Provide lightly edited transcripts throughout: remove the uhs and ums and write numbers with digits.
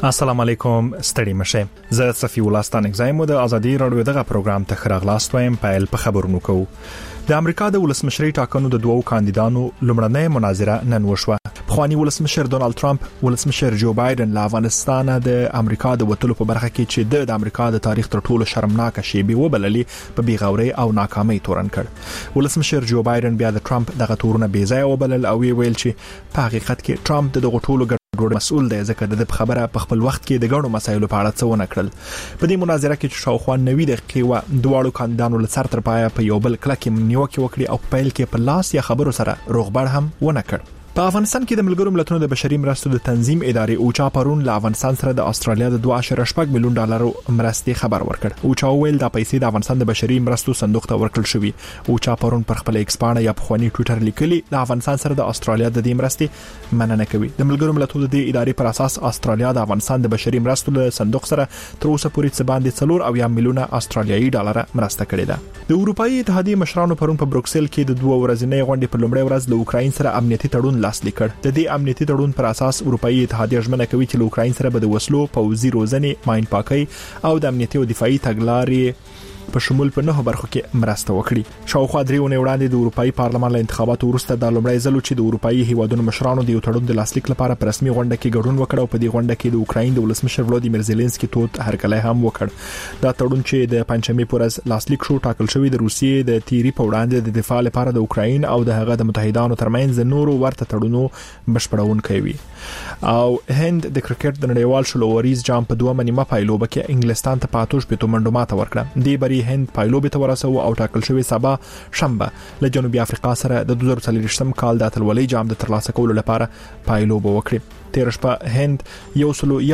السلام علیکم ستړي مشه زه صفی الله ستانک زایم د ازادي رادیو دغه پروګرام ته خراغلاست وایم پایل په خبرونو کو د امریکا د ولسمشرۍ ټاکنو د دوو کاندیدانو لومړنۍ مناظره نن وشوه. خوانی ولسمشر ډونالد ټرمپ ولسمشر جو بایدن له افغانستان د امریکا د وټلو په برخه کې چې د امریکا د تاریخ تر ټولو شرمناک شیبه وبللې په بیغوري او ناکامۍ تورن کړ. ولسمشر جو بایدن بیا د ټرمپ دغه تورونه بې ځای وبلل او ویل چې په حقیقت کې ټرمپ د ټولو مسؤل دی ځکه د خبره په خپل وخت کې د ګڼو مسایلو په اړه څه ونه کړل. په دې مناظره کې چې شاوخوا 90 دقیقې و دواړو کاندیدانو له سر تر پایه په یو بل کلکې نیوکه وکړي او په پیل کې په لاس یا خبرو سره روغبړ هم ونه کړ. په افغانستان کې د ملګرو ملتونو د بشري مرستو د تنظیم ادارې اوچا پرون له افغانستان سره د استرالیا د 2.8 میلیون ډالرو مرستې خبر ورکړ. اوچا ویل د پیسې د افغانستان د بشري مرستو صندوق ته ورکړل شوې. اوچا پرون پر خپل ایکس پاڼه یا په خواني ټوئیټر لیکلي د افغانستان سره د استرالیا د دې مرستې مننه کوي. د ملګرو ملتونو د ادارې پر اساس استرالیا د افغانستان د بشري مرستو له صندوق سره تر اوسه پورې څه باندې 4 میلیونه استرالیایي ډالر مرسته کړې ده. د اروپאי اتحادیې مشرانو پرون په بروکسل کې د 2 ورځې غونډې په لومړۍ ورځ له اوکراین سره امنیتي تړون لاسلیک کړ. د دې امنیتي تړون پر اساس اروپאי اتحادیه ژمنه کوي چې له اوکراین سره به د وسلو، پوځي روزنې، ماین پاکي او د امنیتي او دفاعي تګلارې په شمول په 9 برخو کې مرسته وکړي. شاوخوا 3 ونې وړاندې د اروپאי پارلمان له انتخاباتو وروسته د لومړی ځل چې د اروپאי هیوادونو مشرانو د یو تړون د لاسلیک لپاره په رسمي غونډه کې ګډون وکړ او په دې غونډه کې د اوکراین د ولسمشر ولادیمیر زيلنسکي توت هرکلی هم وکړ. دا تړون چې د پنځمې پورز لاسلیک شو ټاکل شوی د روسیې د تیری په وړاندې د دفاع لپاره د اوکراین او د هغه د متحدانو ترمنځ د نورو ورته تړونو بشپړونکی وي. او هند د کرکټ د نړیوال شلوریز جام په 2 نیمه پایلوبه کې انګلستان ته پاتوش په منډو ماته ورکړه. دی بری هند پایلوبه ته ورسو او ټاکل شوی سبا شنبه له جنوبي افریقا سره د 2023م کال د اتلولۍ جام د ترلاسه کولو لپاره پایلوبه وکړي. تیر شپه هند یو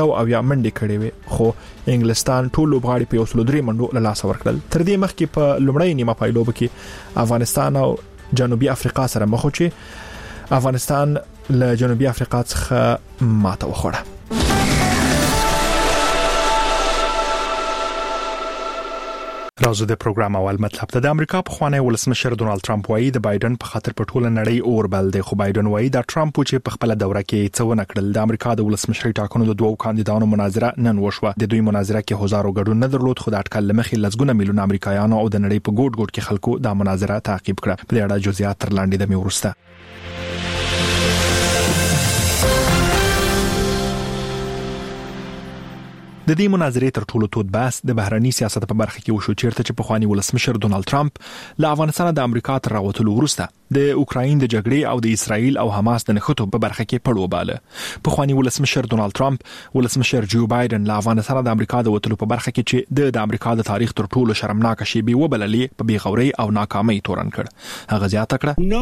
منډې کړې وي خو انګلستان ټول لوبغاړي په 3 منډو له لاس ورکړل. تر دې مخکې په لومړی نیمه پایلوبه کې افغانستان او جنوبي افریقا سره مخ شو چې افغانستان له جنوبي افریقا څخه ماته وخوړه. راځو د پروګرام اول مطلب ته. د امریکا په خوانی ولسمشر ډونالد ټرمپ وايي د بایدن په خاطر په ټوله نړۍ اور بل دی، خو بایدن وايي د ټرمپ چې په خپل دوره کې څه ونه کړل. د امریکا د ولسمشرۍ ټاکنو د دوو کاندیدانو مناظره نن وشوه. د دوی مناظره کې هزارو ګډون نه درلود، خو د اټکل لمخې لسګونه میلیون امریکایانو او د نړۍ په ګوټ ګوټ کې خلکو د مناظره تعقیب کړه. په دې اړه جزئیات تر لاندې د میورسته. د دې مناظرې تر ټولو تود بحث د بهرني سیاست په برخه کې وشو، چیرته چې په خوانی ولسمشر ډونالد ټرمپ له افغانستان د امریکا تر راوتلو وروسته د اوکراین د جګړې او د اسرائیل او حماس د نښتو په برخه کې پړوباله. په خوانی ولسمشر ډونالد ټرمپ ولسمشر جو بایدن له افغانستان د امریکا د وتلو په برخه کې چې د امریکا د تاریخ تر ټولو شرمناک شیبه وبللې په بیغوري او ناکامۍ تورن کړ. هغه زیاته کړه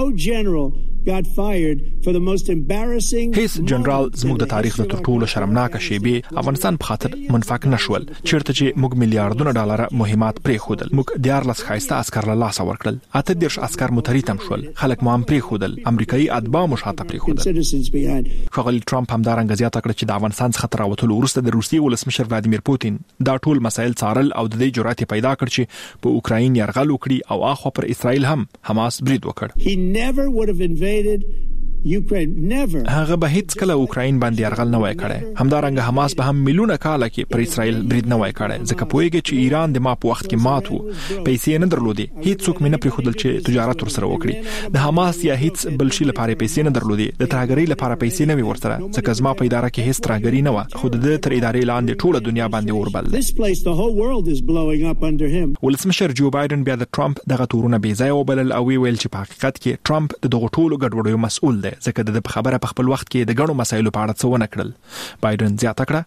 هیڅ جنرال زموږ د تاریخ د تر ټولو شرمناک شیبه افغانستان په خاطر منفک نشول، چیرته چې موږ میلیارډونه ډالر مهمات پرې خودل. موږ 14 خایسته عسكر له لاس ورکړل، 18 عسكر متریتم شول، خلک مو هم پرې خودل، امریکایي اتباع مو شاته پرې خودل. خغلی ټرمپ هم دارنګ زیاته کړه چې د افغانستان څخه تر راوتلو وروسته د روسیې ولسمشر ولادیمیر پوتین دا ټول مسایل څارل او د دې جرأت پیدا کړ چې په اوکراین یرغل وکړي او اخو پر اسرائیل هم حماس برید وکړ. هغه به هیڅ کله اوکراین باندې یرغل نه وای کړی. همدارنګه حماس به هم میلیونه کاله کې پر اسرائیل برید نه وای کړی، ځکه پوهیږي چې ایران د ما په وخت کې مات وو، پیسې نه درلودي، هیڅ څوک نه پرې خودل چې تجارت ورسره وکړي. د حماس یا هیڅ بل شي لپاره پیسې نه درلودي، د ترهګرۍ لپاره پیسې نه وي ورسره، ځکه زما په اداره کې هیڅ ترهګري نه و، خو د تر ادارې لاندې ټوله دنیا باندې اوربل. ولسمشر جو بایدن بیا د ټرمپ دغه تورونه بې ځای وبلل او ویل چې په حقیقت کې ټرمپ د دغه ټولو ګډوډیو مسؤل دی، ځکه د خبره په خپل وخت کې د ګڼو مسایلو په اړه څه ونه کړل. بایدن زیاته کړه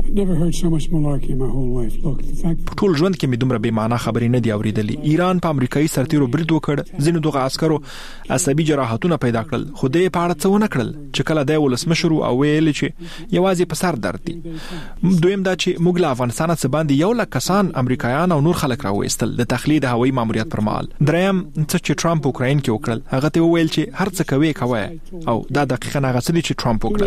ټول ژوند کې مې دومره بې معنا خبرې نه دی اوریدلې. ایران په امریکایي سرتیرو برید وکړ، ځینو دغه عسکرو عصبي جراحتونه پیدا کړل، خو د په اړه څه ونه کړل چې کله د ولسمشر او ویل چې یوازې په سر درد دي. دویم دا چې موږ له افغانستان څخه باندې 100,000 کسان امریکایان او نور خلک راوېستل د تخلید هوایي ماموریت پر مهال. دریم چې ټرمپ اوکراین کې وکړل، هغه ته ویل چې هر څه کوي او دا دقیقاً هغه څه دي چې ټرمپ وکړل.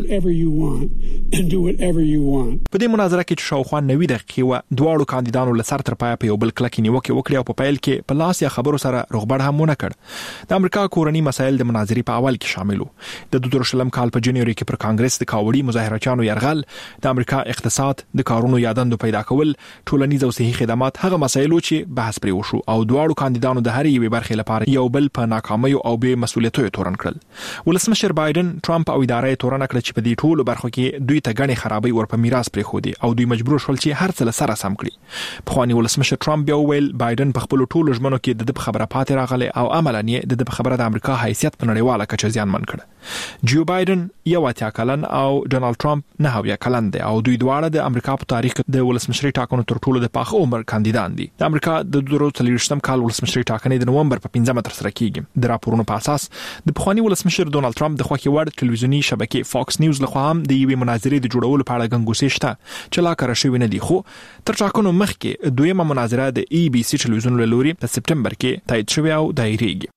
په دې مناظره کې چې شاوخوا 90 دقیقې و دواړو کاندیدانو له سر تر پایه په یو بل کلکې نیوکې وکړې او په پیل کې په لاس یا خبرو سره رغبړ هم ونه کړ. د امریکا کورنی مسایل د مناظرې په اول کې شامل وو. د 2000 کال په جنوري کې پر کانګرس د کاوړي مظاهرچیانو يرغل، د امریکا اقتصاد، د کارونو یادندو پیدا کول، ټولنیز او صحي خدمات هغه مسایلو چې بحث پرې وشو او دواړو کاندیدانو د هر یوې برخې لپاره یو بل په ناکامیو او بې مسؤلیتوي تورن کړل. ولسمشر بایدن ټرمپ او ادارې تورن کړ چې په دې ټولو برخو کې دوی ته غني خرابې ور په میراث پرې خو دي او دوی مجبور شول چې هر څه سره سم کړي. په خواني ولسمشر ټرمپ بیا ویل بایدن په خپل ټولو ژمنو کې د خبره پاتې راغلی او عملاً د خبره د امریکا حیثیت په نړیواله کچه زیانمن کړ. جو بایدن 81 کلن او ډونالد ټرمپ 9 کلن دي او دوی دواړه د امریکا په تاریخ د ولسمشري ټاکنو تر ټولو د پاخه عمر کاندیدان دي. د امریکا د 2023 کال ولسمشري ټاکنې د نومبر په 15 تر سره کیږي. د راپورونو په اساس د پخوانی ولسمشر ډونالد ټرمپ د خوښي وړ ټلویزیونی شبکې فاکس نیوز لخوا هم د یوې مناظرې د جوړولو په اړه غنګوسې شته چې لا کار شوی نه دی، خو تر ټاکنو مخکې دویمه مناظره د ABC ټلویزیون له لوري په سپټمبر کې تایید شوې او دایریږي.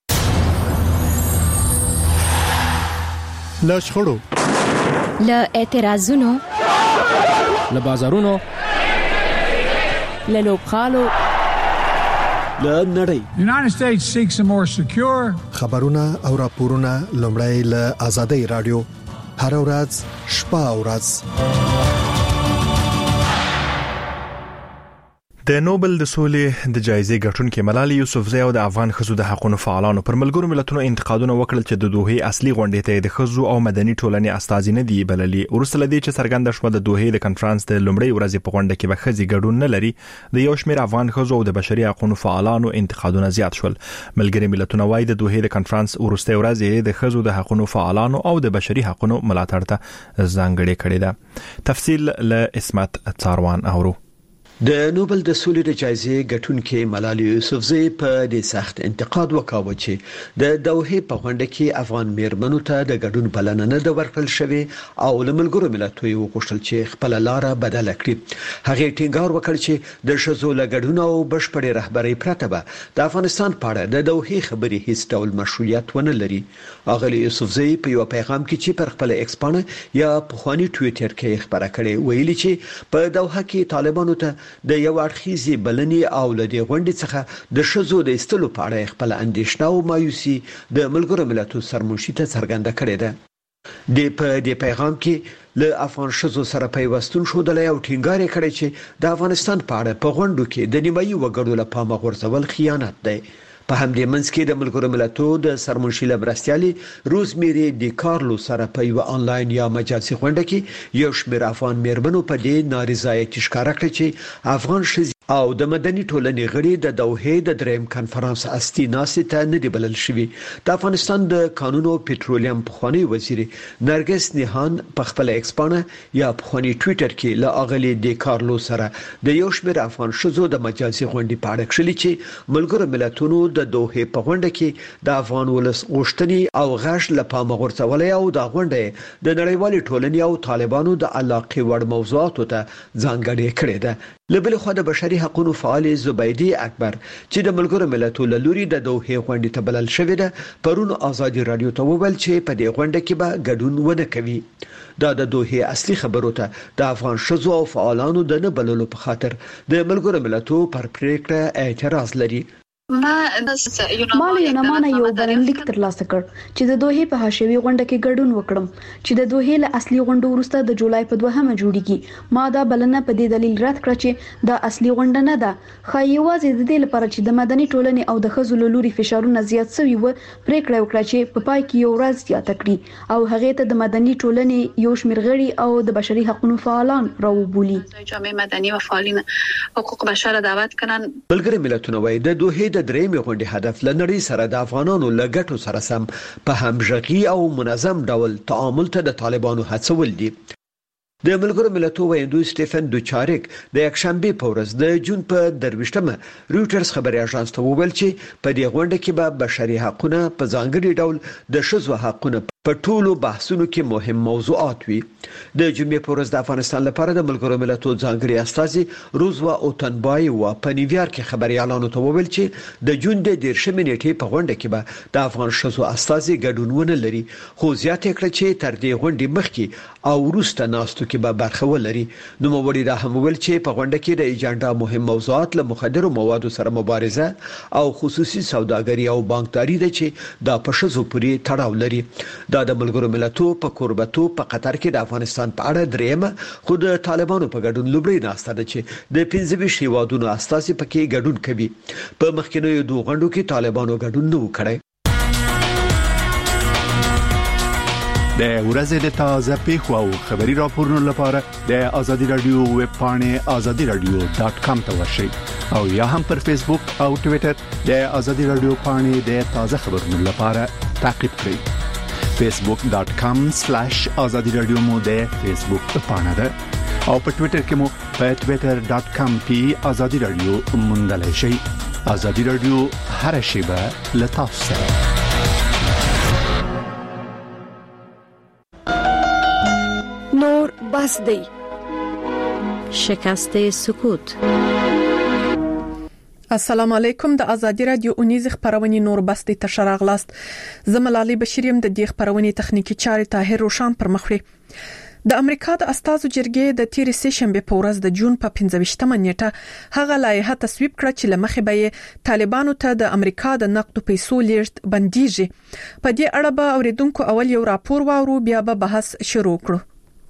له شخړو، له اعتراضونو، له بازارونو، له لوبغالو، له نړۍ. The United States seeks a more secure خبرونه او راپورونه لومړی له آزادۍ رادیو هر ورځ شپه او ورځ. د نوبل د سولې د جایزې ګټونکې ملالۍ یوسفزۍ او د افغان ښځو د حقوقو فعالانو پر ملګرو ملتونو انتقادونه وکړل چې د دوحې اصلي غونډې ته د ښځو او مدني ټولنې استازي نه دی بللي. ورسره لدی چې څرګنده شو د دوحې د کانفرنس د لومړۍ ورځې په غونډه کې به ښځې ګډون نه لري. د یو شمېر افغان ښځو او د بشري حقوقو فعالانو انتقادونه زیات شول. ملګري ملتونه وايي د دوحې د کانفرنس ورسته ورځې د ښځو د حقوقو فعالانو او د بشري حقوقو ملاتړ ته ځانګړې کړې ده. تفصیل له اسمت څاروان اورو. د نوبل د سولې د جایزې ګټونکې ملالۍ یوسفزۍ په دې سخت انتقاد وکاوه چې د دوحې په غونډه کې افغان میرمنو ته د ګډون بلنه نه ده ورکړل شوې او له ملګرو ملتونو یې وغوښتل چې خپل لاره بدله کړي. هغه ټینګار وکړ چې د ښځو له ګډون او بشپړې رهبرۍ پرته به د افغانستان په اړه د دوحې خبرې هیڅ ډول مشروعیت ونه لري. اغلی یوسفزۍ په یو پیغام کې چې پر خپل ایکس پاڼه یا په خواني ټویټر کې خبره کړې ویلي چې په دوحه کې طالبانو ته د یو اړخیزې بلنې او له دې غونډې څخه د ښځو د ایستلو په اړه خپل اندېښنه او مایوسي د ملګرو ملتونو سرمنشي ته څرګنده کړې ده. په دې پیغام کې له افغان ښځو سره پیوستون شودل او ټینګار کړي چې د افغانستان په اړه په غونډو کې د نیمایي وګړو له پامه غورځول خیانت دی. په همدې منځ کې د ملګرو ملتونو د سرمنشي مرستیالي روزمیری ډي کارلو سره په یو انلاین یا مجازي غونډه کې یو شمېر افغان میرمنو په دې نارضایتي ښکاره کړې چې افغان ښځې او د مدني ټولنې غړي د دوحې د دریم کانفرنس اصلي ناستې ته نه دی بلل شوي. د افغانستان د قانون او پټرولیم پخوانی وزیر نرګس نیهان په خپل ایکس پاڼه یا پخوانی ټویټر کې له اغلی ډي کارلو سره د یو شمېر افغان ښځو د مجازي غونډې په اړه کړلي چې ملګرو ملتونو د دوحې په غونډه کې د افغان ولس غوښتنې او غږ له پامه غورځولې او د غونډې د نړیوالې ټولنې او طالبانو د علاقې وړ موضوعاتو ته ځانګړې کړې ده. لبل خو د بشري حقوقو فعال زبیدی اکبر چې د ملګرو ملتونو لوري د دوحې غونډې ته بلل شوې ده پرون آزادي رادیو ته وویل چې په دې غونډه کې به ګډون ونه کوي. دا د دوحې اصلي خبرو ته د افغان ښځو او فعالانو د نه بللو په خاطر د ملګرو ملتونو پر پریکړه اعتراض لري. ما له یونامانه یو بلنلیک ترلاسه کړ چې د دوحې په حاشیوي غونډه کې ګډون وکړم چې د دوحې له اصلي غونډو وروسته د جولای په 2مه جوړیږي. ما دا بلنه په دې دلیل رد کړ چې دا اصلي غونډه نه ده، خو یوازې د دې لپاره چې د مدني ټولنې او د ښځو له لوري فشارونه زیات شوي و پریکړه وکړه چې په پای کې یو ورځ زیاته کړي او هغه ته د مدني ټولنې یو شمېر غړي او د بشري حقوقو فعالان راوبولي. جامعه مدني و فعالین حقوق بشر دعوت کنن. ملګري ملتونه وايي د دوحې د درېمې غونډې هدف لنړۍ سره د افغانانو لګټو سره سم په همغږي او منظم ډول تعامل ته د طالبانو هڅول دي. د ملګرو ملتونو ویاندوی سټيفن دوچارک د یکشنبه په ورځ د جون په 23مه رويټرز خبري اژانس ته وویل چې په دې غونډه کې به بشري حقوقونه په ځانګړي ډول د ښځو حقوقونه په ټولو بحثونو کې مهم موضوعات وي. د جمعې په ورځ د افغانستان لپاره د ملګرو ملتونو ځانګړي استازي روزوا اوتنبای و په نیویارک کې خبريالانو ته وویل چې د جون د 10 نیټې په غونډه کې به د افغان شذو استازي ګډون ونه لري، خو زیاته کړه چې تر دې غونډې مخکې او وروسته ناستو کې به برخه ولري. نو موري دا هم ویل چې په غونډه کې د ایجنډا مهم موضوعات له مخدرو موادو سره مبارزه او خصوصي سوداګري او بانکداري ده چې د پښتو پورې تړاو لري. دا د ملګرو ملتونو په کوربتو په قطر کې د افغانستان په اړه درېمه خو د طالبانو په ګډون لومړی ناسته ده چې د 25 هیوادونو استازي پکې ګډون کوي. په مخکینیو دوه غونډو کې طالبانو ګډون نه وکړي. د ورځې د تازه پیښو او خبري راپورونو لپاره د ازادي رادیو ویب پاڼه azadiradio.com ته ورشئ او یا هم پر فیسبوک او ټوئیټر د ازادي رادیو پاڼه د تازه خبرونو لپاره تعقیب کړئ. facebook.com/azadiradio مو د فیسبوک پاڼه ده او په ټوئیټر کې مو په twitter.com/azadiradio موندلای شئ. ازادي رادیو هر شیبه له تاسو سره. نور بس دی شکست سکوت. السلام علیکم. د ازادي رادیو اونیز خبرونه نور بس دی تشراغلاست. زملالي بشریم د دې خبرونه تخنیکی چارې طاهر روشان پر مخ وړي. د امریکا د استازو جرګې د تیر سیشنبه په ورځ د جون په 15مه نیټه هغه لایحه تصویب کړه چې لمخې به طالبانو ته د امریکا د نقد پیسو لیږد بنديږي. په دې اړه به اوریدونکو اول یو راپور واورو، بیا به بحث شروع کړو.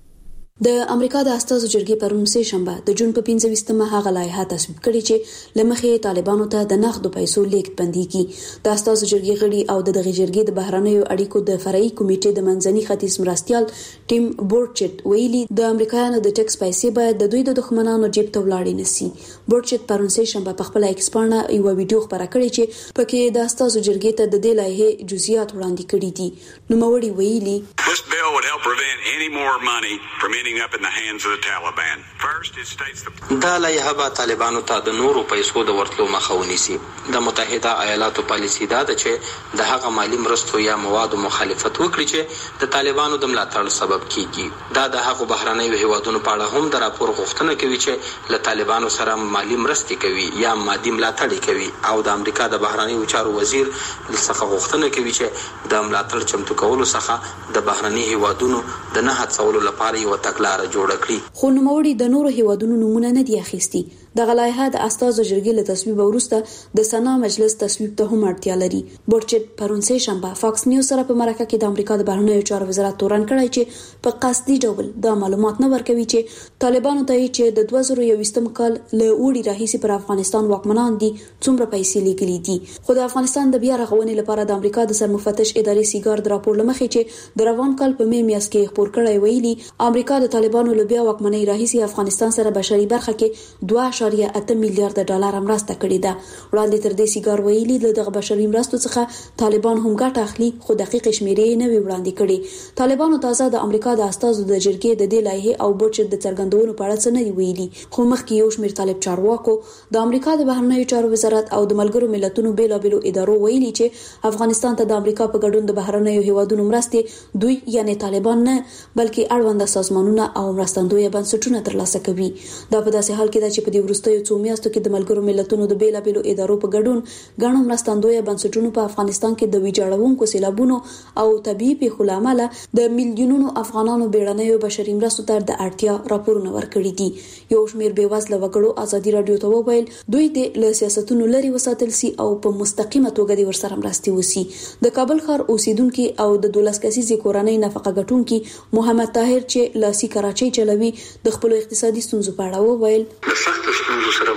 د امریکا د استازو جرګې پرون سه شنبه د جون په 15مه هغه لایحه تصویب کړې چې لمخې طالبانو ته د نقد پیسو لیږد بنديږي. د استازو جرګې غړي او د دغه جرګې د بهرنیو اړیکو د فرعي کمیټې د منځني ختیځ مرستيال ټیم بورچټ ویلي د امریکایانو د ټیکس پیسې باید د دوی د دښمنانو جیب ته ولاړې نسی. بورچټ پرون سه شنبه په خپل ایکس پاڼه یو ویډیو خبره کړې چې پکې د استازو جرګې ته د دې لایحه جزئیات وړاندې کړي دي. نو موري ویلي This bill would help prevent any more money from ending up in the hands of the Taliban. First, it states the دا لایحه به طالبانو ته د نورو پیسو د ورتلو مخه ونیسي. د متحده ایالاتو پالیسي دا ده چې د هغه مالی مرستو یا موادو مخالفت وکړي چې د طالبانو د ملاتړ سبب کیږي. دا د هغه بهرنیو هیوادونو په اړه هم د راپور غوښتنه کوي چې له طالبانو سره مالی مرستې کوي یا مادي ملاتړ کوي او د امریکا د بهرنیو چارو وزیر څخه غوښتنه کوي چې د ملاتړ چمتو کولو څخه د بهرنی هیوادونو د نه هڅولو لپاره یو تګلارې جوړ کړي. خو نوموړي د نورو هیوادونو نمونه نه دی اخیستي. د غلایحه د استازو جرګې له تصویب وروسته د سنا مجلس تصویب ته هم اړتیا لري. بورچټ پرون سه شنبه فاکس نیوز سره په مرکه کې د امریکا د بهرنیو چارو وزارت تورن کړی چې په قصدي ډول د معلومات نه ورکوي چې طالبانو ته چې د 2021 کال له وړي راهیسي پر افغانستان واکمنان دي څومره پیسې لګلې دي. خو د افغانستان د بیا رغونې لپاره د امریکا د سرمفتش ادارې سیګار د راپور لمخې چې د روان کال په میاشت کې خبر کړی ویلي امریکا د طالبانو له بیا واکمنۍ راهیسي افغانستان سره بشري برخه کې 2.8 میلیارډ ډالر مرسته کړې ده. وړاندې تر دې سیګار ویلي د بشري مرستو څخه طالبان هم ګټه اخلي، خو دقیق شمیرې نه وی وړاندې کړي. طالبانو تازه د امریکا د استازو د جرګې د دې لایحه او بورچټ د څرګندونو په اړه څه نه ویلي. خو مخکې یو شمېر طالب چارواکو د امریکا د بهرنیو چارو وزارت او د ملګرو ملتونو بیلابېلو ادارو ویلي چې افغانستان ته د امریکا په ګډون د بهرنیو هیوادونو مرستې دوی یعنی طالبان نه بلکې اړوند سازمانونه او مرستندوی بنسټونه ترلاسه کوي. دا په داسې حال کې ده چې په دې وروستیو څو میاشتو کې د ملګرو ملتونو د بیلابېلو ادارو په ګډون غاڼو مرستندوی بنسټونو په افغانستان کې د ویجاړونکو سیلابونو او طبيعي پیښو لامل د میلیونونو افغانانو بیړنیو بشري مرستو ته د اړتیا راپورونه ورکړي دي. یو شمېر بېوزله وګړو ازادي رادیو ته وویل دوی د سیاستونو لري وساتل سي او په مستقیمه توګه د ورسره مرستې وسی. د کابل ښار اوسیدونکو او د 12 کسیزې کورنۍ نفقه ګټونکو محمد طاهر چې لاسي کراچۍ چلوي د خپل اقتصادي ستونزو په اړه وویل د سخت ستونزو سره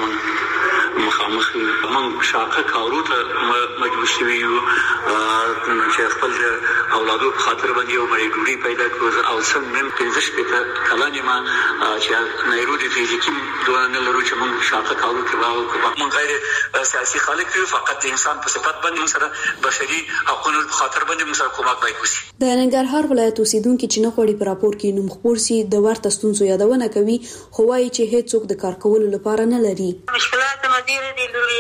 مخامخ موږ شاقه کارو ته مجبور شوي یو چې خپل اولادو په خاطر باندې یو مړی ډوډۍ پیدا کړو او سم نن 15 کلن ما چې نایروبي فزیکی دوه نه لرو چې موږ شاقه کارو کوو. موږ غیر سیاسي خلک یو، فقط د انسان په صفت باندې سره بشري حقوقو په خاطر باندې موږ کومک باید وشي. د ننګرهار ولایت اوسیدونکو چې نه غوړي په راپور کې نوم خبر سي د ورته ستونزو یادونه کوي، خو وايي چې هیڅ څوک د کار کولو لپاره نه لري. مشکلات مدیره دي لوري کې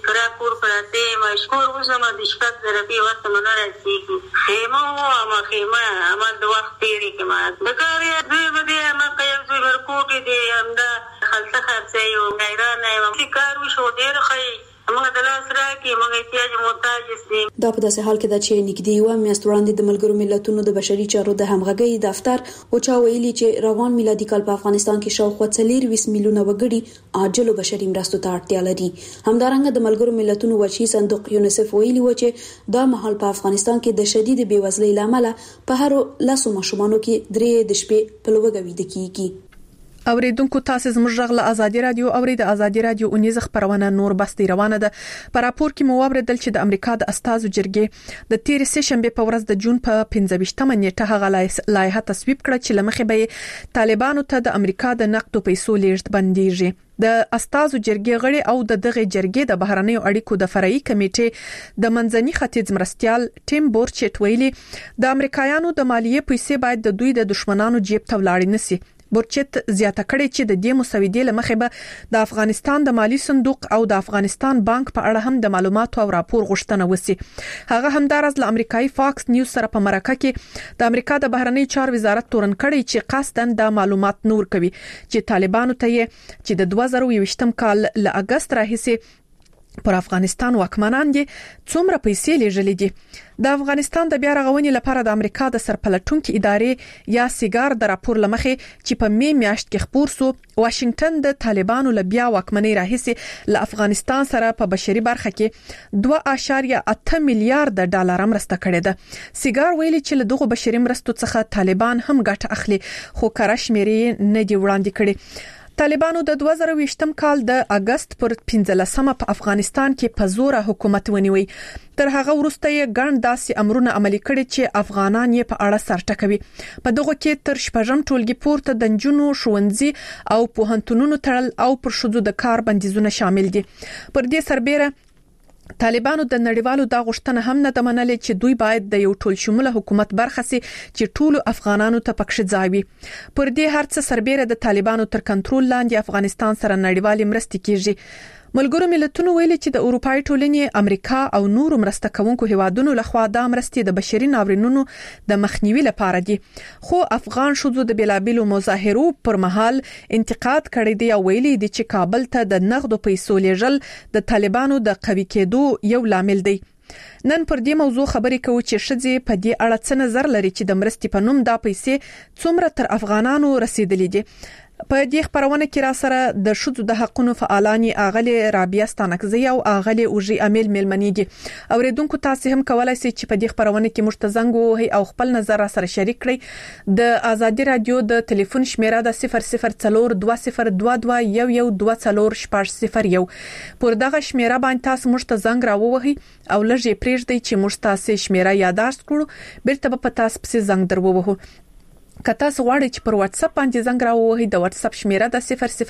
کرا کور پراته مشکور وسمه د شپږ درپی وخت منه راځي خیمه ما خیمه ما د وخت تیری کې ما د کاري دوی بده ما کوي زوی ورکوټي دی همدا خلصه خرڅه یو غیرانه یو کار وشو ډیر خی موږ د لاس راکې موږ احتیاج محتاج دي. دا په داسې حال کې ده چې نږدې یو میاشت وړاندې د ملګرو ملتونو د بشري چارو د همغږۍ دفتر اوچا ویلي چې روان میلادي کال په افغانستان کې شاوخوا 24 میلیونه وګړي عاجلو بشري مرستو ته اړتیا لري. همدارنګه د ملګرو ملتونو وچی صندوق یونیسف ویلي و چې دا مهال په افغانستان کې د شدید بیوزلۍ لامل په هر لاسو ماشومانو کې 3 د شپې په لوګه ویده کیږي. اوریدونکو تاسو زموږ غږ له ازادي رادیو اورید ازادي رادیو اونیز خبرونه نور بستي روانه ده. په راپور کې مو واوریدل چې د امریکا د استازو جرګې د تیر سه شنبه په ورځ د جون په 15مه نیټه هغه لایحه تصویب کړه چې لمخې به طالبانو ته د امریکا د نقدو پیسو لیږد بندیږي. د استازو جرګې غړي او د دغه جرګې د بهرنیو اړیکو د فرعي کمیټې د منځني ختیځ مرستيال ټیم بورچټ ویلي د امریکایانو د مالیې پیسې باید د دوی د دشمنانو جیب ته ولاړ نشي. بورچت زیاته کړې چې د دې مسودې لمخې به د افغانستان د مالی صندوق او د افغانستان بانک په اړه هم د معلوماتو او راپور غوښتنه وسی. هغه همدارس له امریکایي فاکس نیوز سره په مرکه کې د امریکا د بهرنی چارو وزارت تورن کړی چې قصدن د معلومات نور کوي چې طالبانو ته چې د 2020م کال له اگست راهیسې پر افغانستان واکمنان دي څومره پیسې لېږلې دي. د افغانستان د بیا رغونې لپاره د امریکا د سرپلټونکو ادارې یا سیګار د راپور لمخې چې په می میاشت کې خبر سو واشنگټن د طالبانو له بیا واکمنۍ راهیسې له افغانستان سره په بشري برخه کې 2.8 میلیارډ ډالر مرسته کړې ده. سیګار ویلي چې له دغه بشري مرستو څخه طالبان هم ګټه اخلي خو کارش مېری نه دی وړاندې کړي. طالبانو د 2020م کال د اگست پر 15مه په افغانستان کې په زور حکومت ونیوي. تر هغه وروسته یې ګڼ داسې امرونه عملي کړي چې افغانان یې په اړه سرټکوي. په دغه کې تر شپږم ټولګي پورته د نجونو ښوونځي او پوهنتونونو تړل او پر شذو د کار بندیزونه شامل دي. پر دې سربېره طالبانو د نړیوالو دا غوښتنه هم نه د منلې چې دوی باید د یو ټول شموله حکومت برخه سي چې ټول افغانانو ته پکښ ځای وي. پر دې هرڅه سربېره د طالبانو تر کنټرول لاندې افغانستان سره نړیوالې مرستې کیږي. ملګرو ملتونو ویلي چې د اروپای ټولنې امریکا او نورو مرسته کوونکو هیوادونو لخوا د مرستې د بشري ناورینونو د مخنیوي لپاره دي. خو افغان شذو د بلابلو مظاهرو پر مهال انتقاد کړی دی او ویلي دي چې کابل ته د نقدو پیسو لیږل د طالبانو د قوي کېدو یو لامل دی. نن پر دې موضوع خبرې کوو چې شذې په دې اړه څه نظر لري چې د مرستې په نوم دا پیسې څومره تر افغانانو رسیدلې دي. په دې خبرونه کې را سره د شذو د حقونو فعالانی اغلی رابعه ستانکزی او اغلی اوجی امیل ملمنی دي. اوریدونکو تاسو هم کولای شئ چې په دې خبرونه کې مشتزنګ وهي او خپل نظر را سره شریک کړئ. د ازادي رادیو د ټلیفون شمیره د 0042011240 پر دغه شمیره باندې تاسو مشتزنګ را ووهي او لږه پریږدئ چې مشتاسه شمیره یاداشت کړو بیرته په تاسو پسې زنګ درووهو. که تاسو غواړئ چې پر واتس اپ باندې زنګ راووهئ د واتس اپ شمیره د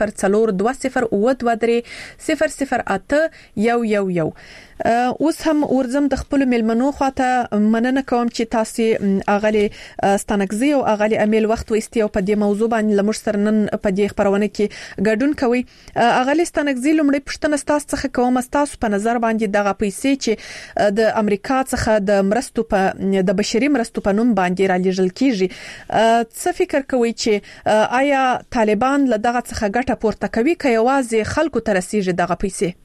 004202308111. اوس هم ورزم د خپل ملمنو خواته مننه کوم چې تاسو اغلی ستانکزی او اغلی امیل وخت وستي او په دې موضوع باندې لمر سره نن په دې خبرونه کې ګډون کوي. اغلی ستانکزی لومړی پښتنه تاسو څخه کوم تاسو په نظر باندې دغه پیسې چې د امریکا څخه د مرستو په د بشري مرستو په نوم باندې را لېږل کیږي څه فکر کوي چې آیا طالبان له دغه څخه ګټه پورته کوي که یوازې خلکو ته رسیږي دغه پیسې؟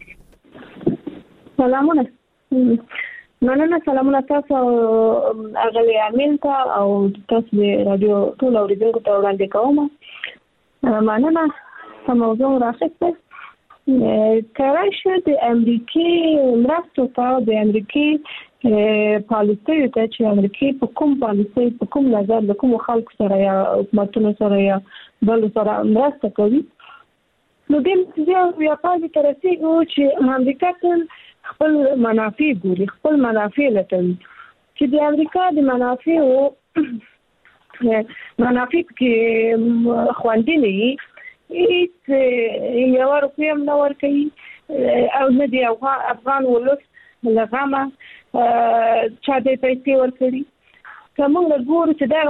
سلامونه تاسو اغلی عامل ته او تاسو د رادیو ټول اوریدونکو ته وړاندې کوم. مننه په موضوع راخسته کارای د امریکای مرستو ته د امریکای پالیسي ته چې امریکای په کوم پالیسي په کوم نظر د کوم خلکو سره یا حکومتونو سره یا بل سره مرسته کوي نو دې چې یا پاتې ترسيږي چې امریکا ټول خپل منافع ګوري خپل منافع لټوي چې د امریکا د منافع کې خوندې نه هیڅ یو روپیم نه ورکوي او نه دی افغان ولس لغمه چا دې پیسې ورکړي. کومه ګورو چې دا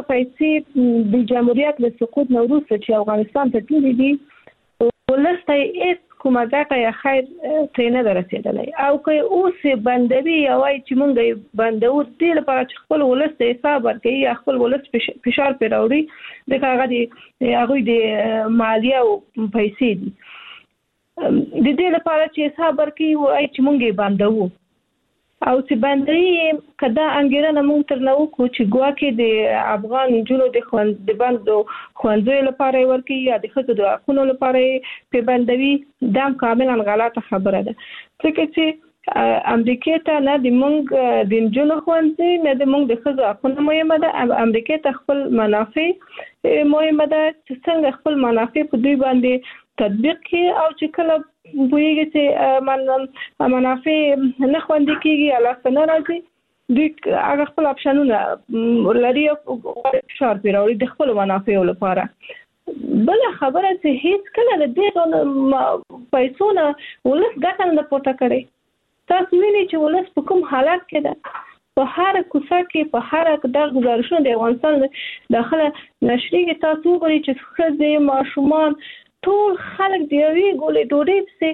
پیسې د جمهوریت له سقوط نه وروسته چې افغانستان ته تللي دي ولسته هیڅ کومه ګټه یا خیر ترې نه رسیدلی او که اوس بندوي یا وایي چې مونږ بندو دې لپاره چې خپل ولس ته حساب ورکوي یا خپل ولس فشار پرې راوړي ځکه هغوی د مالیه او پیسې دي د دې لپاره چې حساب ورکوي وایي چې مونږ یې بندوو او چې بندي کدا انګیرنه مونږ تر نو کو چې ګواکې د افغان جنو د بندو خوندوی لپاره ورکی یا د خځو د حقوقو لپاره په بندوي دا کاملا غلطه خبره ده ځکه چې امریکا ته نه د مونږ د جنو خوندې نه د مونږ د خځو حقوقو مهمه ده امریکا ته خپل منافع مهمه ده چې څنګه خپل منافع په دوی باندې تطبیق کی او چې کله ویږي چې منافع نه خوندې کیږي علاوه نه راځي دوی هغه خپل اپشنونه لري او فشار پیراوړي د خپل منافع لپاره بل خبره چې هیڅ کله د دې پیسو نه ولس ګټه نه پورته کړي تاسو وینئ چې ولس په کوم حالت کې ده په هر کوڅه کې په هر د گزارشونو د افغانستان داخله نشري کې تاسو وګورئ چې ښځې ماشومان ټول خلک دی وی ګولې ډوډۍ په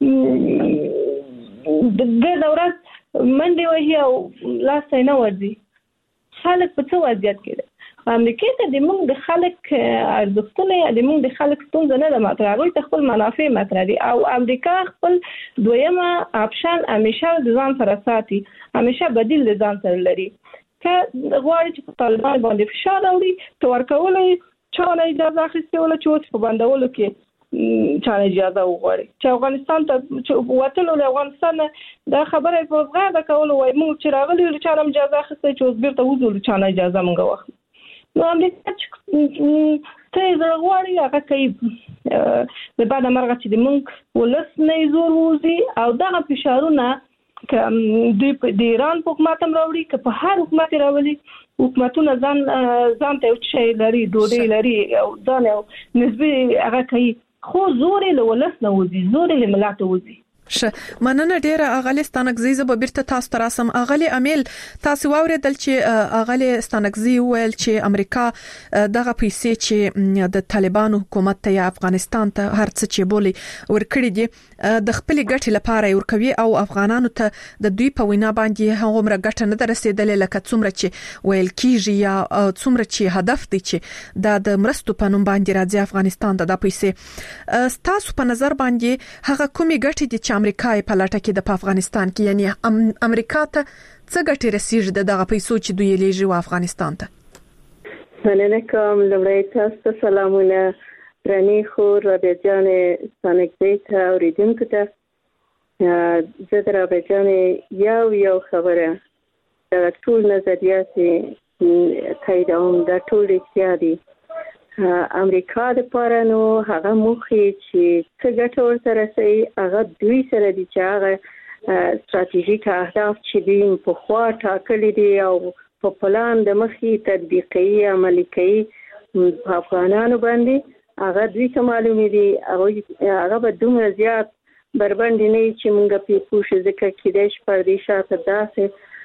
د ورځ منډه وهي او لاس نه ورځي خلک په څه وضعیت کې دي امریکا ته د موږ د خلک ارزښتونه د موږ د خلک ستونزه نه ده مطرح غوي ته خپل منافع مطرح دي او امریکا خپل دویمه اپشن همیشه د ځان سره ساتي همیشه بدیل د ځان سره لري که غواړي چې په طالبان باندې فشار راوړي تو ورکولای چانه اجازه اخیسته ولا چې اوس په بندولو کې چانه اجازه وغواړي چې افغانستان ته وتلو له افغانستان دا خبره په غاړه کول وای موږ چې راغلي له چانه اجازه اخیسته چې اوس بیرته وځو چانه اجازه موږ واخلو نو امریکا چې ته غواړي هغه کوي د بعد مرغه چې موږ ولس نه زور وځي او دغه فشارونه د ایران په حکومت هم راوړي که په هر حکومت راولي حکومتونه ځان ته شي لري ډوډۍ لري او ځان او نسبي هغه کوي خو زور له ولس نه وځي زور له ملت وځي مننه ډیره اغلی ستانکزی زه به بیرته تاسو تراسم اغلی امیل تاسو واوریدل چې اغلی ستانکزی ویل چې امریکا دغه پیسې چې د طالبانو حکومت ته یا افغانستان ته هر څه چې بولی ورکړي دي د خپل ګټې لپاره ورکوي او افغانانو ته د دوی په وینا باندې هغومره ګټه نه رسیدلې لکه څومره چې ویل کیږي یا څومره چې هدف دی چې د مرستو په نوم باندې راځي افغانستان ته د پیسې تاسو په نظر باندې هغه کومې ګټې دي چې امریکا په لټه کې د افغانستان کې یعنی امریکا ته څه ګټه رسیږي دغه پیسو چې دوی لیږي افغانستان ته مننه کوم لومړی تاسو سلامونه رانی خور رابعه جان ستانکزی ته اوریدونکو ته زه د رابعه جان یو خبره د ټول نظریات تاییدوم د ټول رښتیا دي امریکا د لپاره نو هغه موخې چې څه ګټه ورته رسوي هغه دوی سره دي چې هغه ستراتیژیک اهداف چې دوی په خوا ټاکلي دي او په پلان د مخې تطبیقي عملي کوي افغانانو باندې هغه دوی ته معلومه دي هغه به دومره زیات بربند نه چې موږ په پوښ ځکه کې د پردیشات داسې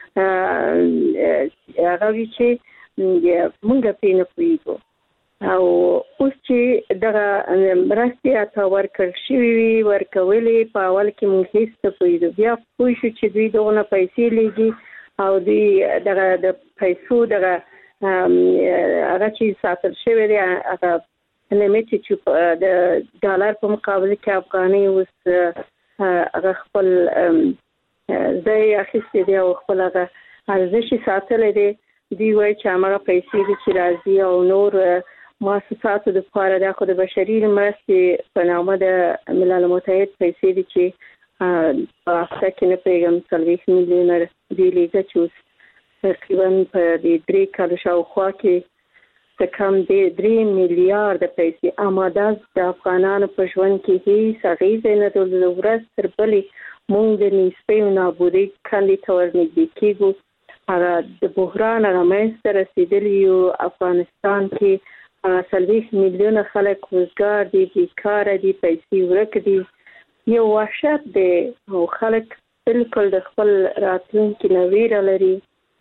هغه چې موږ په نه پوهیږو او اوس چې دغه مرستې اته ورکړل شوې ورکولې په اول کې موږ هیڅ څه پوهیږو بیا پوه شو چې دوی دغه پیسې لګي او دوی دغه د پیسو دغه هغه چې ساتل شوی دی هغه لیمیټ چې د ډالر په مقابل کې افغاني اوس هغه خپل ځای اخیستی دی او خپل هغه ارزش ساتل دی دوی وایي چې هغه پیسې چې راځي او نور مؤسساتو د لپاره د خود بشري مرستې په نامه د ملل متحد پیسې دي چې په هفته کې نه پیغام 30 میلیون دی لیږي چې تقریبا په دې 3 کالو شاوخوا کې کم دی 3 میلیارډ پیسې آماده د افغانانو په ژوند کې هیڅ اغیزه نه درلوده ورځ تر بلې موږ د نسبي نابودۍ کندې ته ورنږدې کېږو هغه د بحران هغه منځته رسېدلي یو افغانستان کې 30 میلیونه خلک وزګار دي بیکاره دي پیسې ورک دي یو وحشت دی او خلک بالکل د خپل راتلونکي نه ویره لري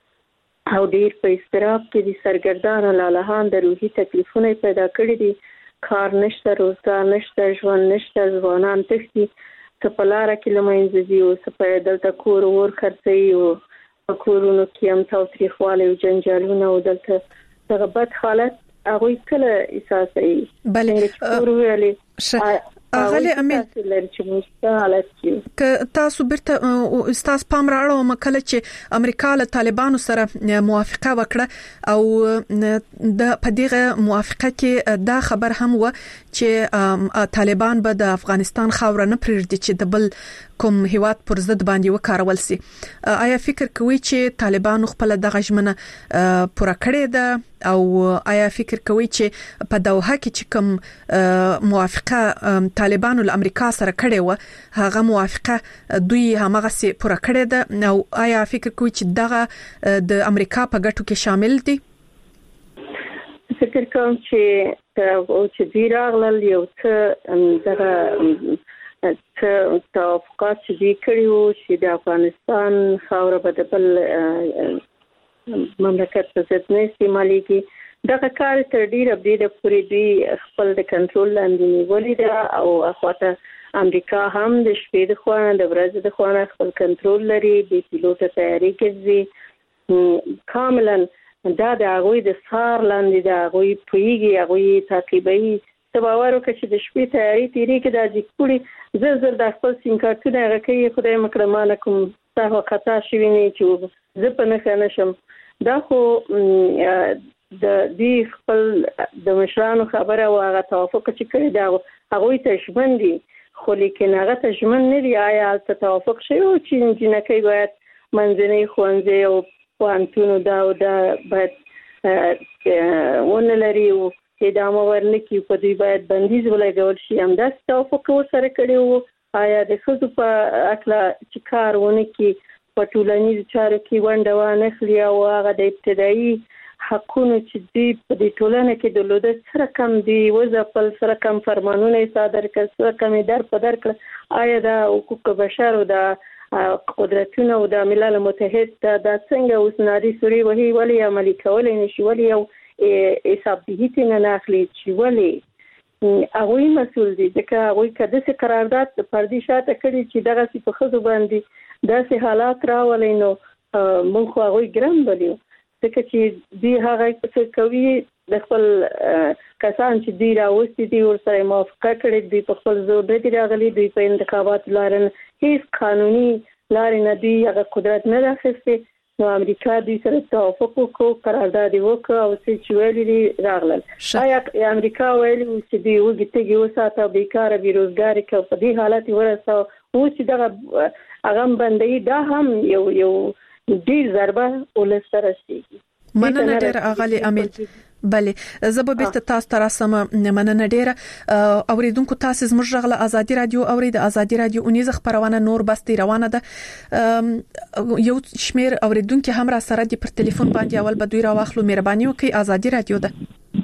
او ډیر په استراب کې دي سرګردان لاله د روحي تکلیفونه پیدا کړي دي کار نشته، روزګار نشته، ژوند نشته، ځوانان تښتي څه په لاره کې له منځه ځي او څه په دلته کور ور خرڅوي او په کورونو کې هم تاوتریخوالی او جنجالونه او دلته دغه بد حالت هغوی کله احساسوي. بله اغلی امیل که تاسو برته استاد پام راړو مکله چې امریکا له طالبانو سره موافقه وکړه او د پدیغه موافقه کې دا خبر هم و چې طالبان به د افغانستان خاور نه پرېږدي چې د بل کوم هیواد پر ضد باندې وکارول سي. آیا فکر کوي چې طالبانو خپل د غژمنه پوره کړې ده او آیا فکر کوي چې په دوحه کې چې کوم موافقه طالبانو له امریکا سره کړې و هغه موافقه دوی همغه سي پوره کړې ده او آیا فکر کوي چې دغه د امریکا په ګټو کې شامل دي؟ فکر کوم چې دوی راغلل یو څه دغه توافقات چې دوی کړي وو چې د افغانستان خاوره به د بل مملکت په ضد نه استعمالېږي. دغه کار تر ډیره بریده پورې دوی خپل د کنټرول لاندې نیولې ده او اخواته امریکا هم د شپې د خوا د ورځې د خوا خپل کنټرول لري، د پیلوټ تیاری کوي کاملا. دا د هغوی د سار لاندې د هغوی پوهیږي، هغوی تعقیبوي. باور وکړه چې د شپې تیاری تیری کې د ځکوړي زر د خپل سیم کارتونه هغه کوي خدای مکرمانه کوم څه خطا شوی نه چې زه په نه نشم. دا خو د دې خپل د مشرانو خبره او هغه توافق چې کړی دا هغوی ته ژمن دي، خو لیکن هغه ته ژمن نه دي. آیا هلته توافق شوی و چې جنکۍ باید منځنۍ ښوونځی او پوهنتون دا باید ونه لري او ادامه ورنکي، په دوی باید بندیز ولګول شي. همداسې توافق ورسره کړی وو. آیا د ښځو په هکله چې کار ونه کړي په ټولنیزو چارو کې ونډه وانخلي او هغه د ابتدایي حقونو چې دوی په دې ټولنه کې درلوده سره کم دي وځپل، سره کم فرمانونه یې صادر کړل، سره کم یې در په در کړل. آیا د حقوق بشر او د قدرتونه او د ملل متحد دا څنګه اوس ناري سوري وهي ولې عملي کولی نشي؟ ولې یو حساب دهیتی نه اخلي چې ولې هغوی مسؤل دي؟ ځکه هغوی که داسې قرارداد د پردي شاته کړي چې دغسې په ښځو باندې داسې حالات راولي نو موږ خو هغوی ګران بلیو. ځکه چې دوی هغه څه کوي د خپل کسان چې دوی راوستي دي ورسره موافقه کړې، دوی په خپل زور نه دي راغلي، دوی په انتخاباتو لارې هیڅ قانوني لارې نه دوی هغه قدرت نه راخیستې. نو امریکا دوی سره توافق وکړو، قرارداد وکړو او چې ویلي دي راغلل. آیا امریکا ویلي چې دوی وږي تږي وساته، بیکاره بېروزګاري کړو، په دې حالت یې ورسوه اوس چې دغه هغه بندوي؟ دا هم یو ډېر ضربه ولس ته رسېږي. مننه ډېره اغلې امیل. بله زه به بیرته تاسو ته راسم. مننه ډېره. اوریدونکو تاسو زموږ غږ له ازادي رادیو اورید. ازادي رادیو اونیز خبرونه نور بستي روانه ده. یو شمیر اوریدونکو هم را سره دي پر ټلیفون باندې. اول به دوی راواخلو. مهرباني وکړئ. ازادي رادیو ده.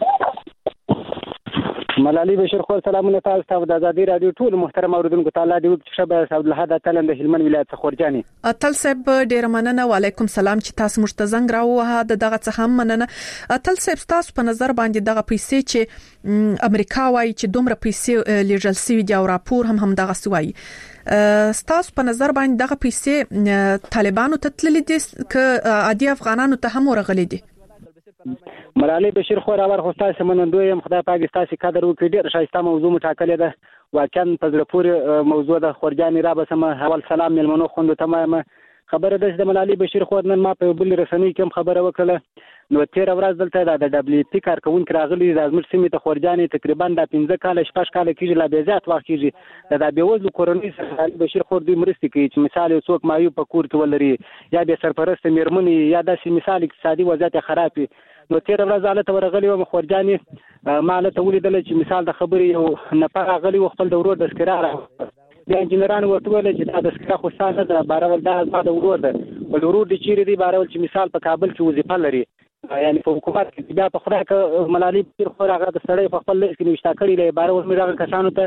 ملالي بشیر خو سلامونه تاسو ته د ازادي رادیو ټول محترم اوریدونکو تعالی دې وکړي. شبه عبدالحد اتلم د هلمند ولایت خورجاني. اتل صاحب ډیر مننه. وعلیکم سلام چې تاسو موږ ته زنګ راووهه. دغه څه هم مننه. اتل صاحب تاسو په نظر باندې دغه پیسې چې امریکا وايي چې دومره پیسې لیږل شوی دي او راپور هم دغه سوي، تاسو په نظر باندې دغه پیسې طالبانو ته تللي دي که عادي افغانانو ته هم ورغلي دي؟ ملالي بشیر خو راور خو تاسو منندویم خدای پاک تاسو قدر وکړي. ډېر ښایسته موضوع مټاکلې ده، واقعا په زړه پورې موضوع ده. خورجاني را بسم اول سلام ملمنو خوند تمامه خبره ده د ملالي بشیر خو نن ما په بل رسنۍ کې خبره وکړه. نو 13 ورځ دلته د دبليو پی کارکونکو راغلي د ازمر سیمې ته خورجاني تقریبا د 15 کال شپږ کال کېږي لا به زیات وخت کېږي د بیوزلو کورنۍ سره ملالي بشیر خو دوی مرستې کوي چې مثال څوک مایو په کور کې ولري یا به سرپرست میرمنې یا د مثال اقتصادي وضعیت خراب. نو 13 ورځ حالت ورغلی و خورجاني ماله ته ولیدل چې مثال د خبرې یو نفر غلی و خپل د ورور د سکرار د انجنیرانو ورته ویل چې دا د سکرا خو ساده ده بارول دا د ورور ده ول ورور د چیرې دی بارول چې مثال په کابل کې وظیفه لري، یعنی په حکومت کې بیا په خدای ک ملالي پیر خو هغه د سړی په خپل لیک کې نشتا کړی دی بارول مې راغ کسانو ته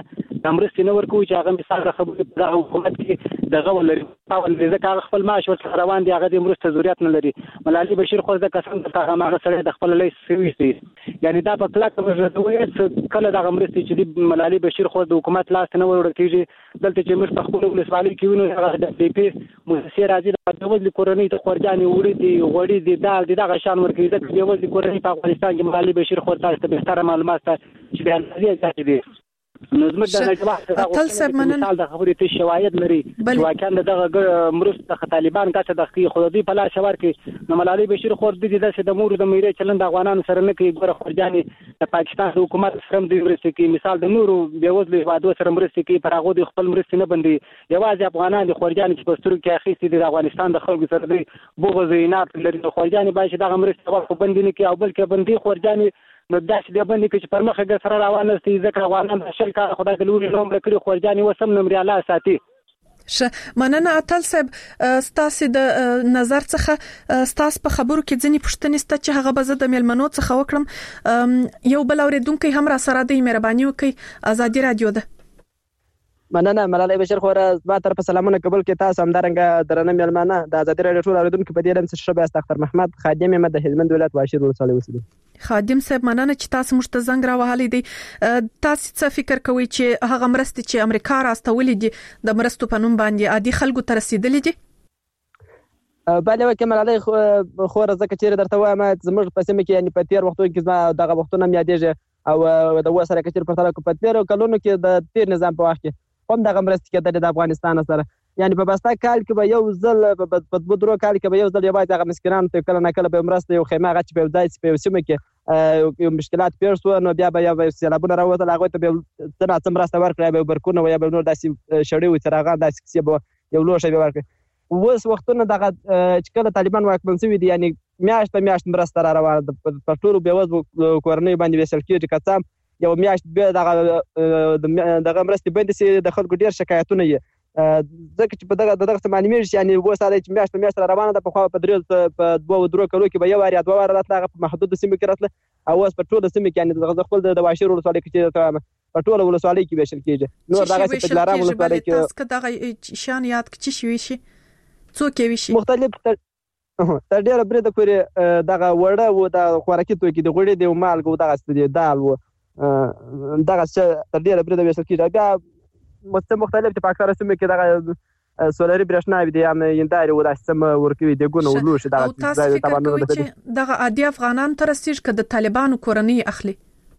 د مرستې نه ورکوي چې هغه مثال خبرې په دغه حکومت کې دغه ولري ځکه خپل معاش ورته روان دي هغه د مرستې ضرورت نه لري. ملالي بشیر خو د قسم ته هغه سره د خپل لیس سوي یعنی دا په کلاک وجه کله دغه مرستې چې د ملالي بشیر خو د حکومت لاس نه ورکیږي دلته چې موږ په خپل ولسوالۍ کې وینو هغه د پی پی مؤسسې راځي د وزل کورنۍ ته خورجانې وړي دي غوړي دي دال دي دغه شان ورکوي ځکه د وزل کورنۍ په افغانستان کې ملالي بشیر خو تاسو ته بهتره معلومات چې بیان لري دي. نو زموږ د نجوه تل سب منن د خبرې ته شواهد لري واکان دغه مرسته طالبان ګټه د خي خودي په لاس ورکي. نو ملالي بشیر خو د دې د مور د میرې چلند افغانانو سره نه کوي ګوره خورجانې د پاکستان حکومت سره د مرستې کې مثال د نورو بیوزلو هیوادو سره مرستې کې پر هغه د خپل مرستې نه بندي یوازې افغانان د خورجانې چې په سترګو کې اخیستي د افغانستان د خلکو سره د بغض نه لري. نو خورجانې باید دغه مرستې خو بندي نه کوي او بلکې بندي خورجانې نو داسې د باندې چې پر مخه ګر سره روانه ستې ځکه افغانان شل کار خدای د لوري نوم لري خورجانې وسم نمبر الله ساتي. مننه اتل صاحب ستاسو د نظر څخه ستاسو په خبرو کې ځنی پوښتنې ست چې هغه به د ملمنو څخه وکړم. یو بل اوریدونکو هم را سره د مهرباني وکړي ازادي رادیو ده. مننه ملالي بشیر خو ما طرف سلامونه قبول کې تاسو همدارنګه درنه ملمنه د ازادي رادیو ټول اوریدونکو په دې لم څه شبه استاختر محمد خادم مې د هلمند ولایت واشیر ولسوالۍ اوسېدل. خادم صاحب مننه چې تاسو موږ ته زنګ راوهلې دي. تاسو څه فکر کوئ چې هغه مرستې چې امریکا راستولې دي د مرستو په نوم باندې عادي خلکو ته رسیدلې دي؟ بله وکه ملالي خو ځکه چې درته وایم زموږ په سیمه کې یعنی په تیر وختونو کې دغه وختونه یادېږي او د وسره کچیر په تلکو په تیر کلونو کې د تیر نظام په وخت کې هم دغه مرستې کېدل د افغانستان سره یعنی په بستا کال کې به یو ځل په بدرو کال کې به یو ځل یوازې هغه مسکینانو ته کله نه کله به مرسته یو خیمه غچ په ځای په سیمه کې یو مشکلات پیښ شو نو بیا به یو سیلابونه راوځل هغه ته به څنګه مرسته ورکړي به برکونه یا به نور داسې شړې و ترغه داسې کیسه به یو لوښه به ورکړي. اوس وختونه دغه چې کله طالبان واکمن شوي دي یعنی میاشت په میاشت مرسته را روانه په ټولو بېوزلو کورنیو باندې ویشل کېږي که یو میاشت به دغه مرستې بندې سي د خلکو ډېر شکایتونه یې ځکه چې په دغه معلومیږي یعنی اوس چې میاشت په میاشت را روانه ده پخوا په درو کلو کې به یو وار یا دوه واره راتله هغه په محدودو سیمو کې راتله او اوس په ټوله سیمه کې یعنی د خپل د واشیر ولسوالۍ کې په ټوله ولسوالۍ کې ویشل کېږي. نور دغه په دلارام ولسوالۍ کې تاسو که دغه شان یاد کړئ شي وي شي څوک وي شي مختلف تر ډېره برید پورې دغه وړه و د خوراکي توکي د غوړي د مالګو دغه ستدي دال و دغه تر ډېره برید ویشل کېږي. بیا مختلف په اکثره سیمو کې دغه سولري برېښنا وي د ینداري و داسې سم ورکوي د ګونو ولوش دغه عادي افغانان تر رسیږي که د طالبانو کورنۍ اخلي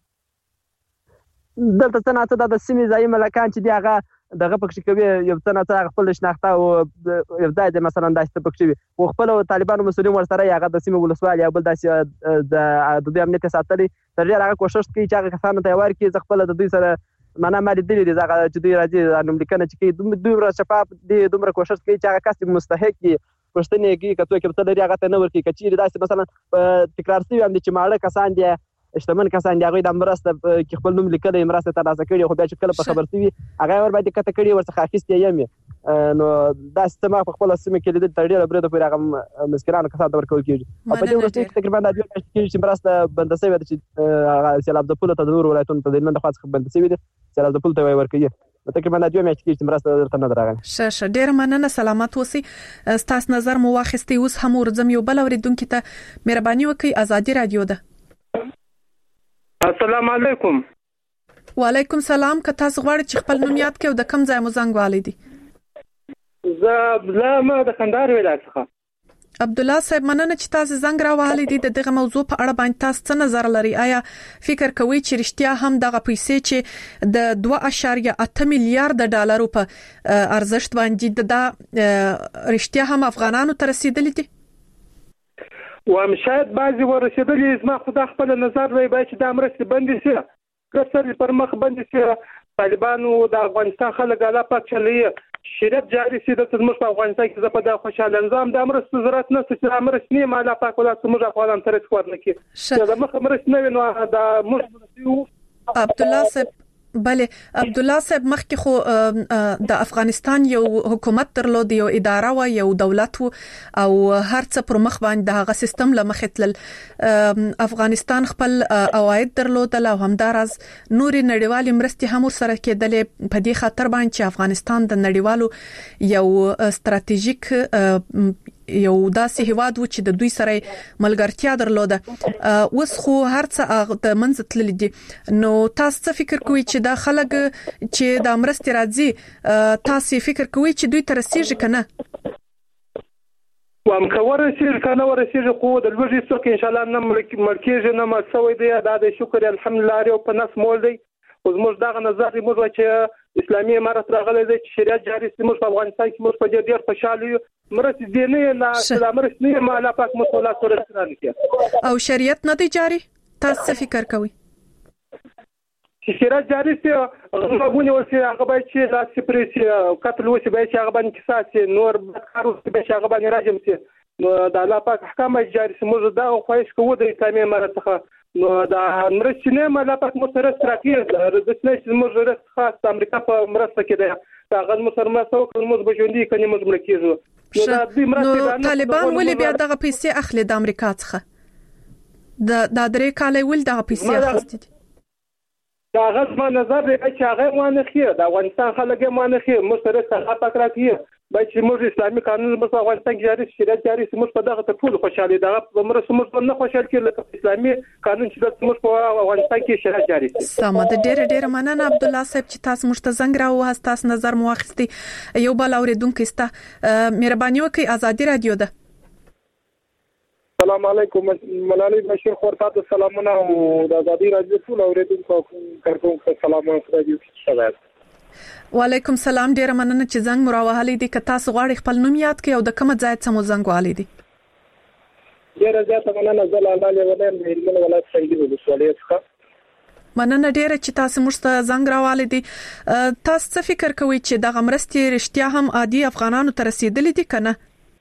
دلته څنګه د سیمې ځای ملکان چې دی هغه دغه پکې کوي یو څنګه خپل شناخته او یو ځای د مثلا داسې پکې وي او خپل طالبانو مسؤلین ورسره هغه د سیمې ولسوالۍ او بل داسې د امنیت ساتلي تر ډېره هغه کوشش کوي چې هغه کسانو ته ورکړي خپل د دوی سره معنا مالي دي هغه چې دوی راځي نو لیکنه چې کوي دوی شفاف دي دومره کوشش کوي چې هغه کس مستحق وي پښتنې کې کته کې په لري هغه ته نه ورکړي کچې داسې مثلا تکرار شوی هم چې ماړه کسان دي اشتمن کسان دی هغه د مرسته کې خپل نوم لیکل مرسته ترلاسه کړي خو بیا چې کله په خبر شوی هغه ور باندې کته کړي ورڅخه اخیستې یم نو دا سیستم په خپل سیمه کې لیدل تر ډیره برید پورې هغه مسکرانو کسان ته ورکول کېږي او په دې وروسته تقریبا د دوه میاشتې چې مرسته بند شوی د چې سیلاب د پوله ته د نور ولایتونو ته د نن د خاص بند شوی دي سیلاب د پوله ته ورکړي تقریبا د دوه میاشتې چې مرسته درته نه راغله. شه ډیر مننه سلامت اوسئ. ستاسو نظر مو واخیستي اوس هم ورځم یو بل اوریدونکو ته مهرباني وکړئ. ازادي رادیو ده. السلام علیکم. وعلیکم سلام. که تاسو غواړئ چې خپل نوم یاد کړئ او د کوم ځای مو زنګ والی دي؟ زه عبدالله د کندهار ولایت څخه. عبدالله صاحب مننه چې تاسو زنګ راوهلی دي. د دغه موضوع په اړه باندې تاسو څه نظر لرئ؟ آیا فکر کوئ چې رښتیا هم دغه پیسې چې د 2.8 میلیارډ ډالرو په ارزښت باندې د رښتیا هم افغانانو ته رسیدلې دي؟ شاید بعضی ورسېدلې زما خدا خپل نظر دی باید چې دا مرستې بندې شي که څه پر مخ بندې شي طالبانو د افغانستان خلک الله پاک چلوي شریعت جاري شي د زموږ په افغانستان کې زه په دا خوشاله نظام د مرستې ضرورت نشته چې دا مرستې نه الله پاک ولا زموږ افغانان ترې څور نه کړي دا مخ مرستې نه نو دا موږ عبدالله صاحب بله عبد الله صاحب مخکې خو د افغانستان یو حکومت درلود، یو اداره و، یو دولت و، او هر څه پر مخ باندې د هغه سیستم لمخې تل افغانستان خپل عواید درلودل او همدارز نوري نړیوالې مرستې هم سره کېدلې په دې خاطر باندې چې افغانستان د نړیوالو یو ستراتیژیک یو داسې هیواد و چې د دوی سره ملګرتیا درلوده. اوس خو هر څه د منځ تللی دي، نو تاسو څه فکر کوئ چې دا خلک چې د مرستې راځي تاسو فکر کوئ چې دوی ته رسیږي کنه؟ وام ورسیږي کنه ورسیږي، خو د لوږې څوک ان شاء الله نه ملکیږي نه مسوي دی. دا د شکر الحمدلله او په نس مول دی. او زموږ دغه نظر موږ چې اسلامي امارت راغلی دی چې شریعت جاری سي، موږ په افغانستان کې موږ په ډېر خوشاله یو. مرستې دې نه لا مرستې نه ما لا پاک مسوله سره راځي او شریعت نه دی جاری. تاسو څه فکر کوئ چې شریعت جاری سي؟ غوونه ورسي هغه باید چې لا سپریسي قتل وسی باید چې هغه باندې قصاص نور بدکار وسی باید چې هغه باندې راجم سي. نو د الله پاک احکام جاری سي. موږ دا خواهش کوو د اسلامي امارت څخه. نو دا مرستې نه ما لا پاک مسره استراتیژي د دسنه موږ رس خاص د امریکا په مرسته کې ده. هغه مسرمه سو کوم موږ بجوندي کني موږ ملکیږو. نو طالبان ولې بیا دغه پیسې اخلي د امریکا څخه؟ د درې کال ول دغه پیسې اخستې دي. دا غږ نظر دی چې هغه وانه خیر د افغانستان خلک وانه خیر مسره څخه پکراتی باید چې موږ اسلامي قانون په افغانستان کې جاری شریعت جاری سي. موږ په دغه ته ټول خوشاله دغه مرسته موږ نه خوشاله کړل اسلامي قانون چې موږ په افغانستان کې شریعت جاری سي. سمه ده. ډېر مننه عبد الله صاحب چې تاسو موږ ته زنګ راوهاست، تاسو نظر مو واخیستي. یو بل اوریدونکو ستا مهرباني وکړئ، آزادي رادیو ده. السلام علیکم، ملالۍ بشیر خور تاسو سلامونه او د آزادي رادیو ټول اوریدونکو کارکونکو سلامونه راځي. شابه. وعلیکم سلام. ډیره مننه چې زنګ مراوهلې دي. که تاسو غواړئ خپل نوم یاد کړئ او د کوم ځای څخه مو زنګ والي دي؟ ډیره زیاته مننه. زه لاله ولیم د هلمند ولایت څنګه د ولسوالۍ څخه. مننه ډیره چې تاسو موږ ته زنګ راوالې دي. تاسو څه فکر کوئ چې دغه مرستې رښتیا هم عادي افغانانو ته رسیدلې دي کنه؟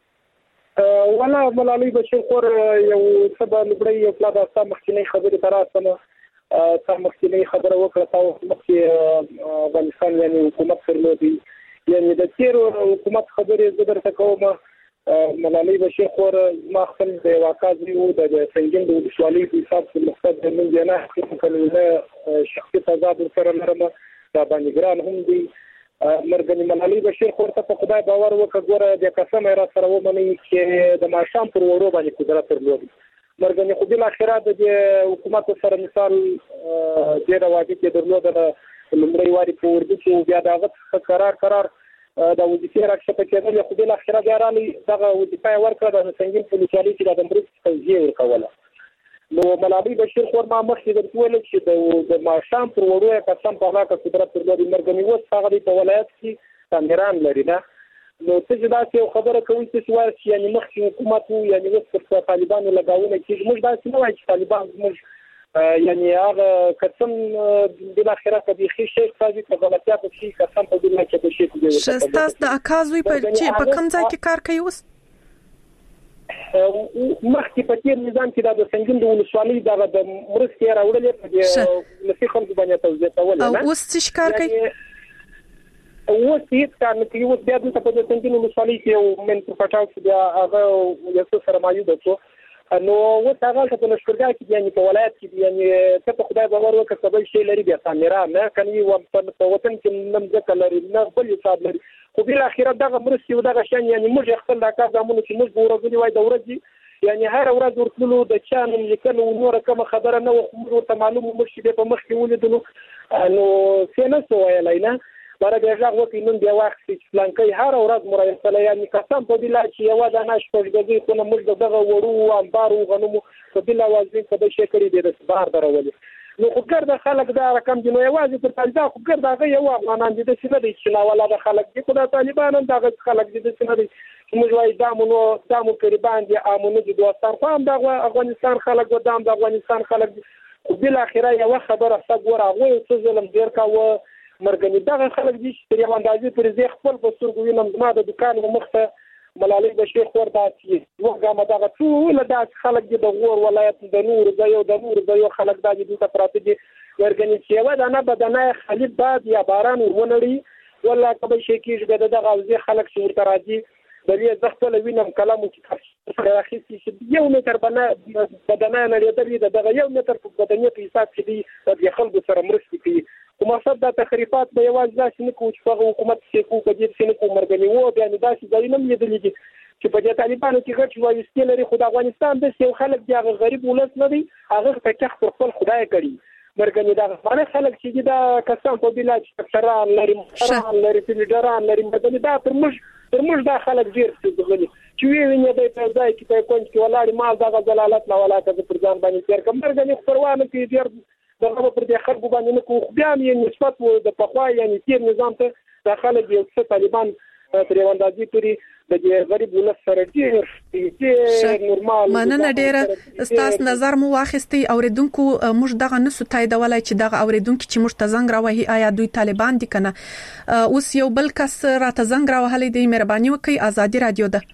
ولا ملالۍ بشیر خور یو سبا لګړی یو پلا د مخکینی خبرې تراسمه مخکینی خبره وکړه. تاسو مخکې افغانستان یعنی حکومت درلودي، یعنی د تیر حکومت خبرې زه درته کوم. ملالۍ بشیر خور ما خپل د واقعي او د څنګه د ولسوالۍ په حساب کې مقصد من نه کوم شخصي تضاد سره لرم. دا باندې ګران هم دي. مرګنی ملالۍ بشیر خور ته په خدای باور وکړه. ګوره د قسم را سره ومني چې د ماشام پر وړو باندې قدرت درلودي. مرګنی خو بل اخره د حکومت سره مثال ډیر واجب کې درلوده. لمړی واري په ورده کې بیا دغه قرار د وظیفې راکښته کېدل. خو بل اخره بیا رالي دغه وظیفه ورکړه د څنګه په لچالي کې د مرستې توزیع ورکوله. نو ملالۍ بشیر خور ما مخکې درته ویل چې د ماشام پر وړو قسم په هغه قدرت درلودي. مرګنی اوس هغه په ولایت کې تامیران لري نه. نو څه چې دا یو خبره کوي چې وایي چې یعنی مخکې حکومت وو یعنی اوس پر طالبانو لګاونه کېږي. موږ دا څه وایي چې طالبان موږ یعنی هغه قسم بل اخره کدي خي شي قاضي په غلطیا په شي قسم په دې کې په شي کې شستاس د اکازوي په چې په کوم ځای کې کار کوي. اوس مخکې په تیر نظام کې د څنګه د ولسوالۍ د مرستې راوړلې په دې نفي خلکو باندې توزیع کول نه. او اوس څه کار کوي؟ اوس هیڅ کار نه کوي. اوس بیا د په دې څنګه ولسوالۍ کې یو من په پټاو کې بیا هغه یو څه سره مایو ده. نو اوس هغه په لشکرګاه کې یعنی په ولایت کې یعنی ته په خدای باور وکړه سبا شي لري بیا کامیرا نه کني و په وطن کې نم ځکه لري نه بل حساب لري. خو بل اخیره دغه مرستې او دغه شان یعنی موږ خپل د کار زمونږ چې موږ ورغلي وای د ورځي یعنی هر ورځ ورتلو د چانو لیکنو نور کوم خبره نه و. خو ورته معلومه مشي په مخ کې ولیدلو. نو څنګه سوای لینا برای بهغه وقتی نن بیا وخت چې پلانکې هر ورځ مرایسله یعنی قسم په بلا چې یو د ناش پرګزي خو نه موږ دغه وړو انبار او غنمو په بلا وازي په دې شکرې د بار درولې. نو خو ګرځه خلک دا رقم دی. نو یوازې په طالبان خو ګرځه هغه یو افغانان دي چې نه دي چې لا ولا د خلک دي. خو د طالبانو دغه خلک دي چې نه دي. موږ وايي دامو قربان دي امونه دي دوستان خو هم د افغانستان خلک و د افغانستان خلک دي. خو بل اخره یو خبره څنګه راغوي چې ظلم ډیر کاوه. مرګنی دغه خلک دي چې یو اندازې پر زی خپل په سترګو وینم ما د دکان مخته ملالۍ بشیر خور داسي وګامه دغه ټول د خلک د غور ولایت د نور د یو خلک د دې ته پراته دي. ورګنی چې یو دانه بدنه خالي باد یا باران ونړي ولا کبه شي کېږي دغه غوځي خلک چې ورته راځي بلې زخپل وینم کلام چې راخیسي چې 1 متر بدنه نړیدلې دغه 1 متر په بدنه په حساب کې دی د خلکو سره مرستې کوي کوم مقصد د تخریبات به یوازې داسې نه کوي چې په حکومت کې کو په دې څه نه کوم مرګنی وو بیا نه داسې ځای نه لیدلې چې په دې طالبانو کې غټ وایستي لري خو د افغانستان د یو خلک دی هغه غریب ولس نه دی هغه په کې خپل خدای کړی مرګنی دا باندې خلک چې دا کسان په بلاد سره لري فیلډران لري مدني دا تر موږ دا خلک ډیر څه غلي چې ویني د ځای کې په کونج کې ولاړ ما دا زلالت لا ولا ته پر ځان باندې تیر کوم مرګنی پروانه کې ډیر دغه پر دې خلکو باندې نه کوو بیا یې نسبت د پخوا یعنی تیر نظام ته داخله دی چې طالبان تر یو اندازې پوری د دې غریب ولس سره ډیر نورمال مننه ډیره ستاس نظر مو واخستي اوریدونکو موږ دغه نسو تاییدولای چې دغه اوریدونکو چې موږ ته زنګ راوهي آیا دوی طالبان دي کنه اوس یو بل کس راته زنګ راوهلې دی مهرباني وکي ازادي رادیو ده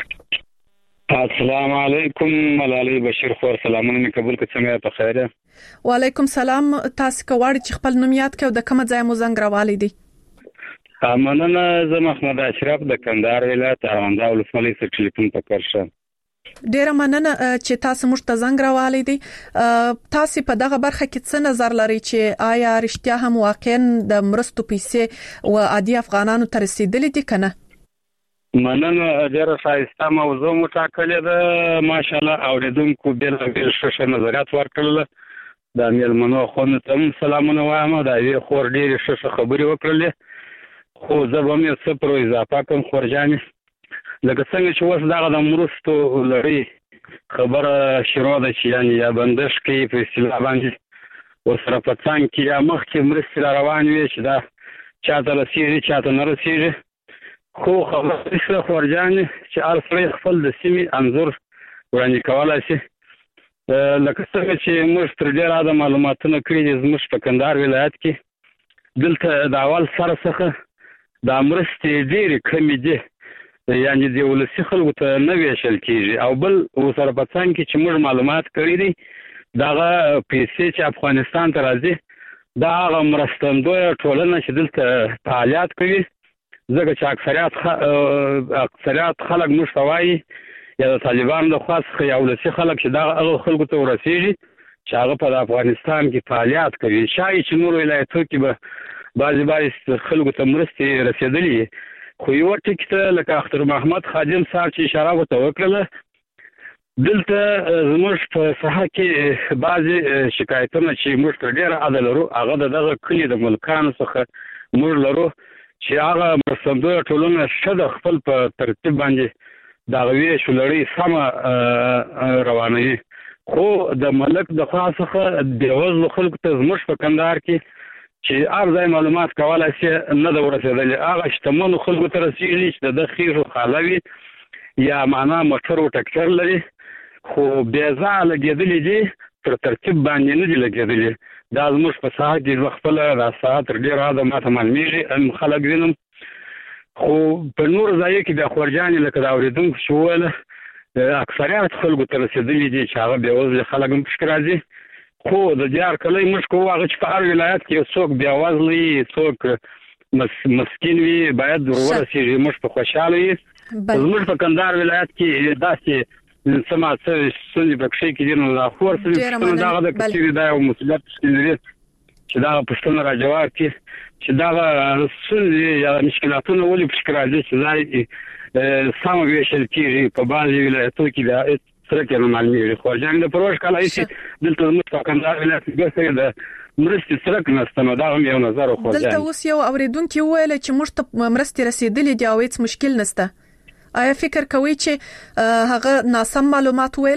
السلام علیکم ملالۍ بشیر خور سلامونه قبول کړم په خیره وعلیکم سلام تاسو کوړ چې خپل نوم یاد کړو د کوم ځای مو زنګ راوالې دی مننه زه محمد اشرف د کندهار ولایت ارواندا ولسوالۍ څخه ټلیفون پکړم ډیره مننه چې تاسو موږ ته زنګ راوالې دي تاسو په دغه برخه کې څه نظر لري چې آیا رښتیا هم واقعا د مرستو پیسې او عادي افغانانو ته رسیدلې دي کنه مننه ډیره ښایسته موضوع مټاکلې ده ماشاءالله اوریدونکو بیل ښه نظریات ورکړل د میلمنو خو ته سلامونه وایم دا یو خور ډیره ښه خبرې وکړلې خو زه به مې څه پر اضافه کوم خورجانې لکه څنګه چې اوس دغه د مرستو لړۍ خبره شروع ده چې یعنې یا بندش کوي په اصطلاح باندې ورسره په څنګ کې یا مخکې مرستې را روانې وي چې دا چاته رسېږي چاته نه رسېږي خو خبره شوه خورجانې چې هر سړی خپل د سیمې انځور وړاندې کولی شي لکه څنګه چې موږ تر ډېره حده معلوماتونه کړي دي زموږ په کندهار ولایت کې دلته د اول سره څخه دا مرستې ډېرې کمې دي یعنې د ولسي خلکو ته نه ویشل کېږي او بل ورسره په څنګ کې چې موږ معلومات کړي دي دغه پیسې چې افغانستان ته راځي دا هغه مرستندویه ټولنه چې دلته فعالیت کوي ځکه چې اکثریت خلک موږ ته وایي یا د طالبانو د خوا څخه یا ولسي خلک چې دغه هغه خلکو ته ورسېږي چې هغه په افغانستان کې فعالیت کوي شاید چې نور ولایتونو کې به بعضې خلکو ته مرستې رسېدلې خو یوه ټکي ته لکه اختر محمد خادم صاحب چې اشاره ورته وکړله دلته زموږ په ساحه کې بعضې شکایتونه چې موږ ته ډېره حده لرو هغه د دغه کلي د ملکانو څخه موږ لرو چې هغه مرستندویه ټولنه ښه د خپل په ترتیب باندې د هغه ویشو لړۍ سمه روانوي خو د ملک د خوا څخه بېوزلو خلکو ته زموږ په کندهار کې چې هر ځای معلومات کولی شي نه ده ورسېدلې هغه شتمنو خلکو ته رسېږي چې د ده خیښو خاله وي یا معنا موټر و ټکټر لري خو بې ځایه لګېدلي دي پر ترتیب باندې نه دي لګېدلي دا زموږ په ساحه کې زه خپله دا ساعت تر ډېره حده ماته معلومېږي خلک وینم خو په نورو ځایو کې د خورجانې لکه د اورېدونکو چې وویله اکثریت خلکو ته رسېدلي دي چې هغه بېوزلي خلک هم پکې راځي خو د دیار کلی موږ کوو هغه چې په هر ولایت کې یو څوک بېوزله وي څوک مسکین وي باید ورسېږي موږ په خوشحاله وي زموږ په کندهار ولایت کې داسې څه ستونزې پکښې کې دي نو دا خور پوښتنه دغه ده که چېرې دا یو مسؤلیت پکښې لري چې دغه پوښتنه راجواب کړي چې دغه ستونزې یا مشکلاتونه ولې پکښې راځي چې ځای سمه ویشل کېږي په بعضې ولایتونو کې دا سره کې نه معلومېږي خورجانې د پروژ کال هیڅ دلته زموږ په کندهار ولایت کې ګرځي د مرستې سرک نشته نو دا هم یو نظر و خورجانې دلته اوس یو اورېدونکي وویل چې موږ ته مرستې رسېدلې دي او هیڅ مشکل نشته آیا فکر کوئ چې هغه ناسم معلومات ویل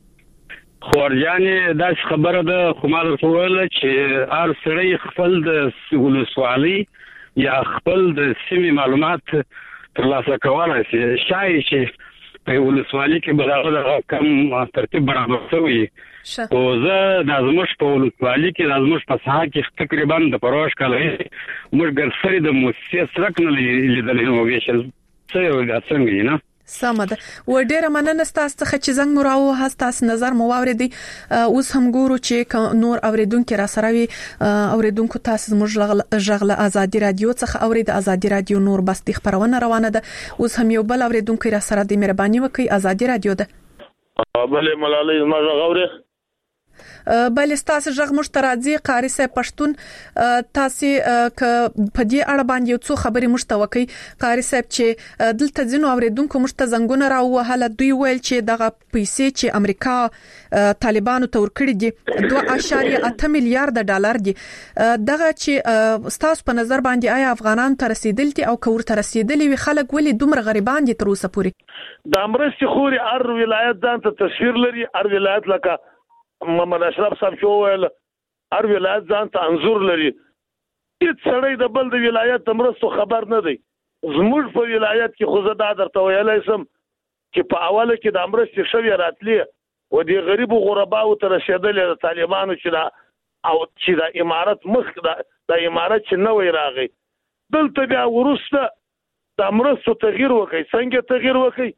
خورجانې داسې خبره ده خو ما درته وویله چې هر سړی خپل د ولسوالۍ یا خپل د سیمې معلومات ترلاسه کولی شي شاید چې په ولسوالۍ کې به دغه کم ترتیب برابر شوی خو زه دا زموږ په ولسوالۍ کې دا زموږ په ساحه کې تقریبا د پروژ کال موږ ګرسري د موسسې سرک نه لیدلی نو ویشل څه یو دا څنګه نه سمده و ډیره مننه تاسو څخه چې زنګ مو راو تاسو نظر مو واوریدي. اوس هم ګورو چې نور اوریدونکو را سره وي اوریدونکو تاسو موږ ژغله ازادي رادیو څخه اورید ازادي رادیو نور بس د خبرونه روانه ده. اوس هم یو بل اوریدونکو را سره د مهرباني وکي ازادي رادیو ده. بله ملالۍ ما غوړې بل تاسو ژغ مشترازي قاری صاحب پښتون تاسو ک په دې اړه باندې یو څو خبرې مشتوکي قاری صاحب چې دلته ځینو اوریدونکو مشته زنګونه راوهله دوی ویل چې دغه پیسې چې امریکا طالبانو ته ورکړي دي 2.8 میلیارډ ډالر دي دغه چې تاسو په نظر باندې آیا افغانان ته رسیدل دي او کور ته رسیدلی وي خلک ولې دومره غریبان دي تر اوسه پورې د امرستي خوري هر ولایت ځان ته تصویر لري هر ولایت لکه محمد اشرف صاحب شو ویل هر ولایت ځان ته انزور لري هیڅ سړی د بل د ولایت د مرستو خبر نه دی زموږ په ولایت کې خو زه دا درته ویلی سم چې په اوله کې د مرستې شوې راتلې و د غریبو غرباو ته رسېدلې د طالبانو چې دا او چې د امارت مخ د امارت چې نوی راغی دلته بیا وروسته د مرستو تغییر وکړي څنګه تغییر وکړي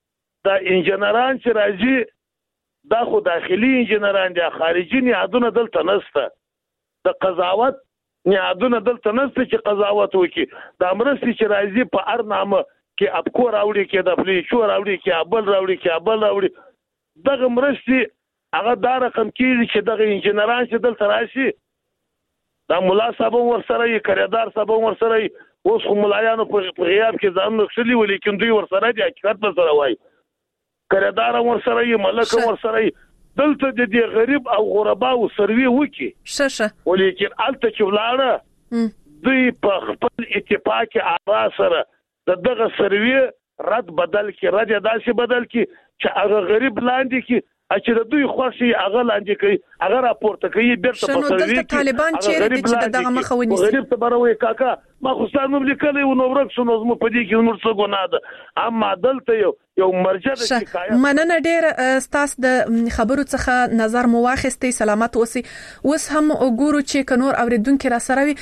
د انجنیران چې راځي دا خو داخلي انجنیران دي خارجي نیادونه دلته نشته د قضاوت نیادونه دلته نشته چې قضاوت وکړي د مرستې چې راځي په هر نامه کې ابکو راوړي کې د پلیچو راوړي کې ابل راوړي کې ابل راوړي دغه مرستې هغه دا رقم کېږي چې دغه انجنیران چې دلته راشي دا مولا صاحب ورسره یې کریدار صاحب ورسره یې اوس خو ملایانو په غیاب کې ځان نښلي ولیکن دوی ورسره دي حقیقت به سره وایي کریدار ورسره یې ملک ورسره یې دلته د دې غریب او غرباو سروي وکي ششه ولیکن الته چې ولاړه دوی په خپل اتفاق آرا سره دغه سروي رد بدل کی رد داسې بدل کی چې هغه غریب لاندې کی چې د دوی خوشي هغه لاندې کوي هغه راپورته کوي بیرته په سروي کې طالبان چیرې دي چې دغه مخه ونیسي غریب ته بروي کاکا ما خو ستاسو مملکت یو نو ورکسو نو زمو په دې کې نور څه ګناه ده اما دلته یو مرجع د شکایت مننه ډیر تاسو د خبرو څخه نظر مو واخیستي سلامت اوسئ اوس هم وګورو چې کنور اوریدونکو را سره وي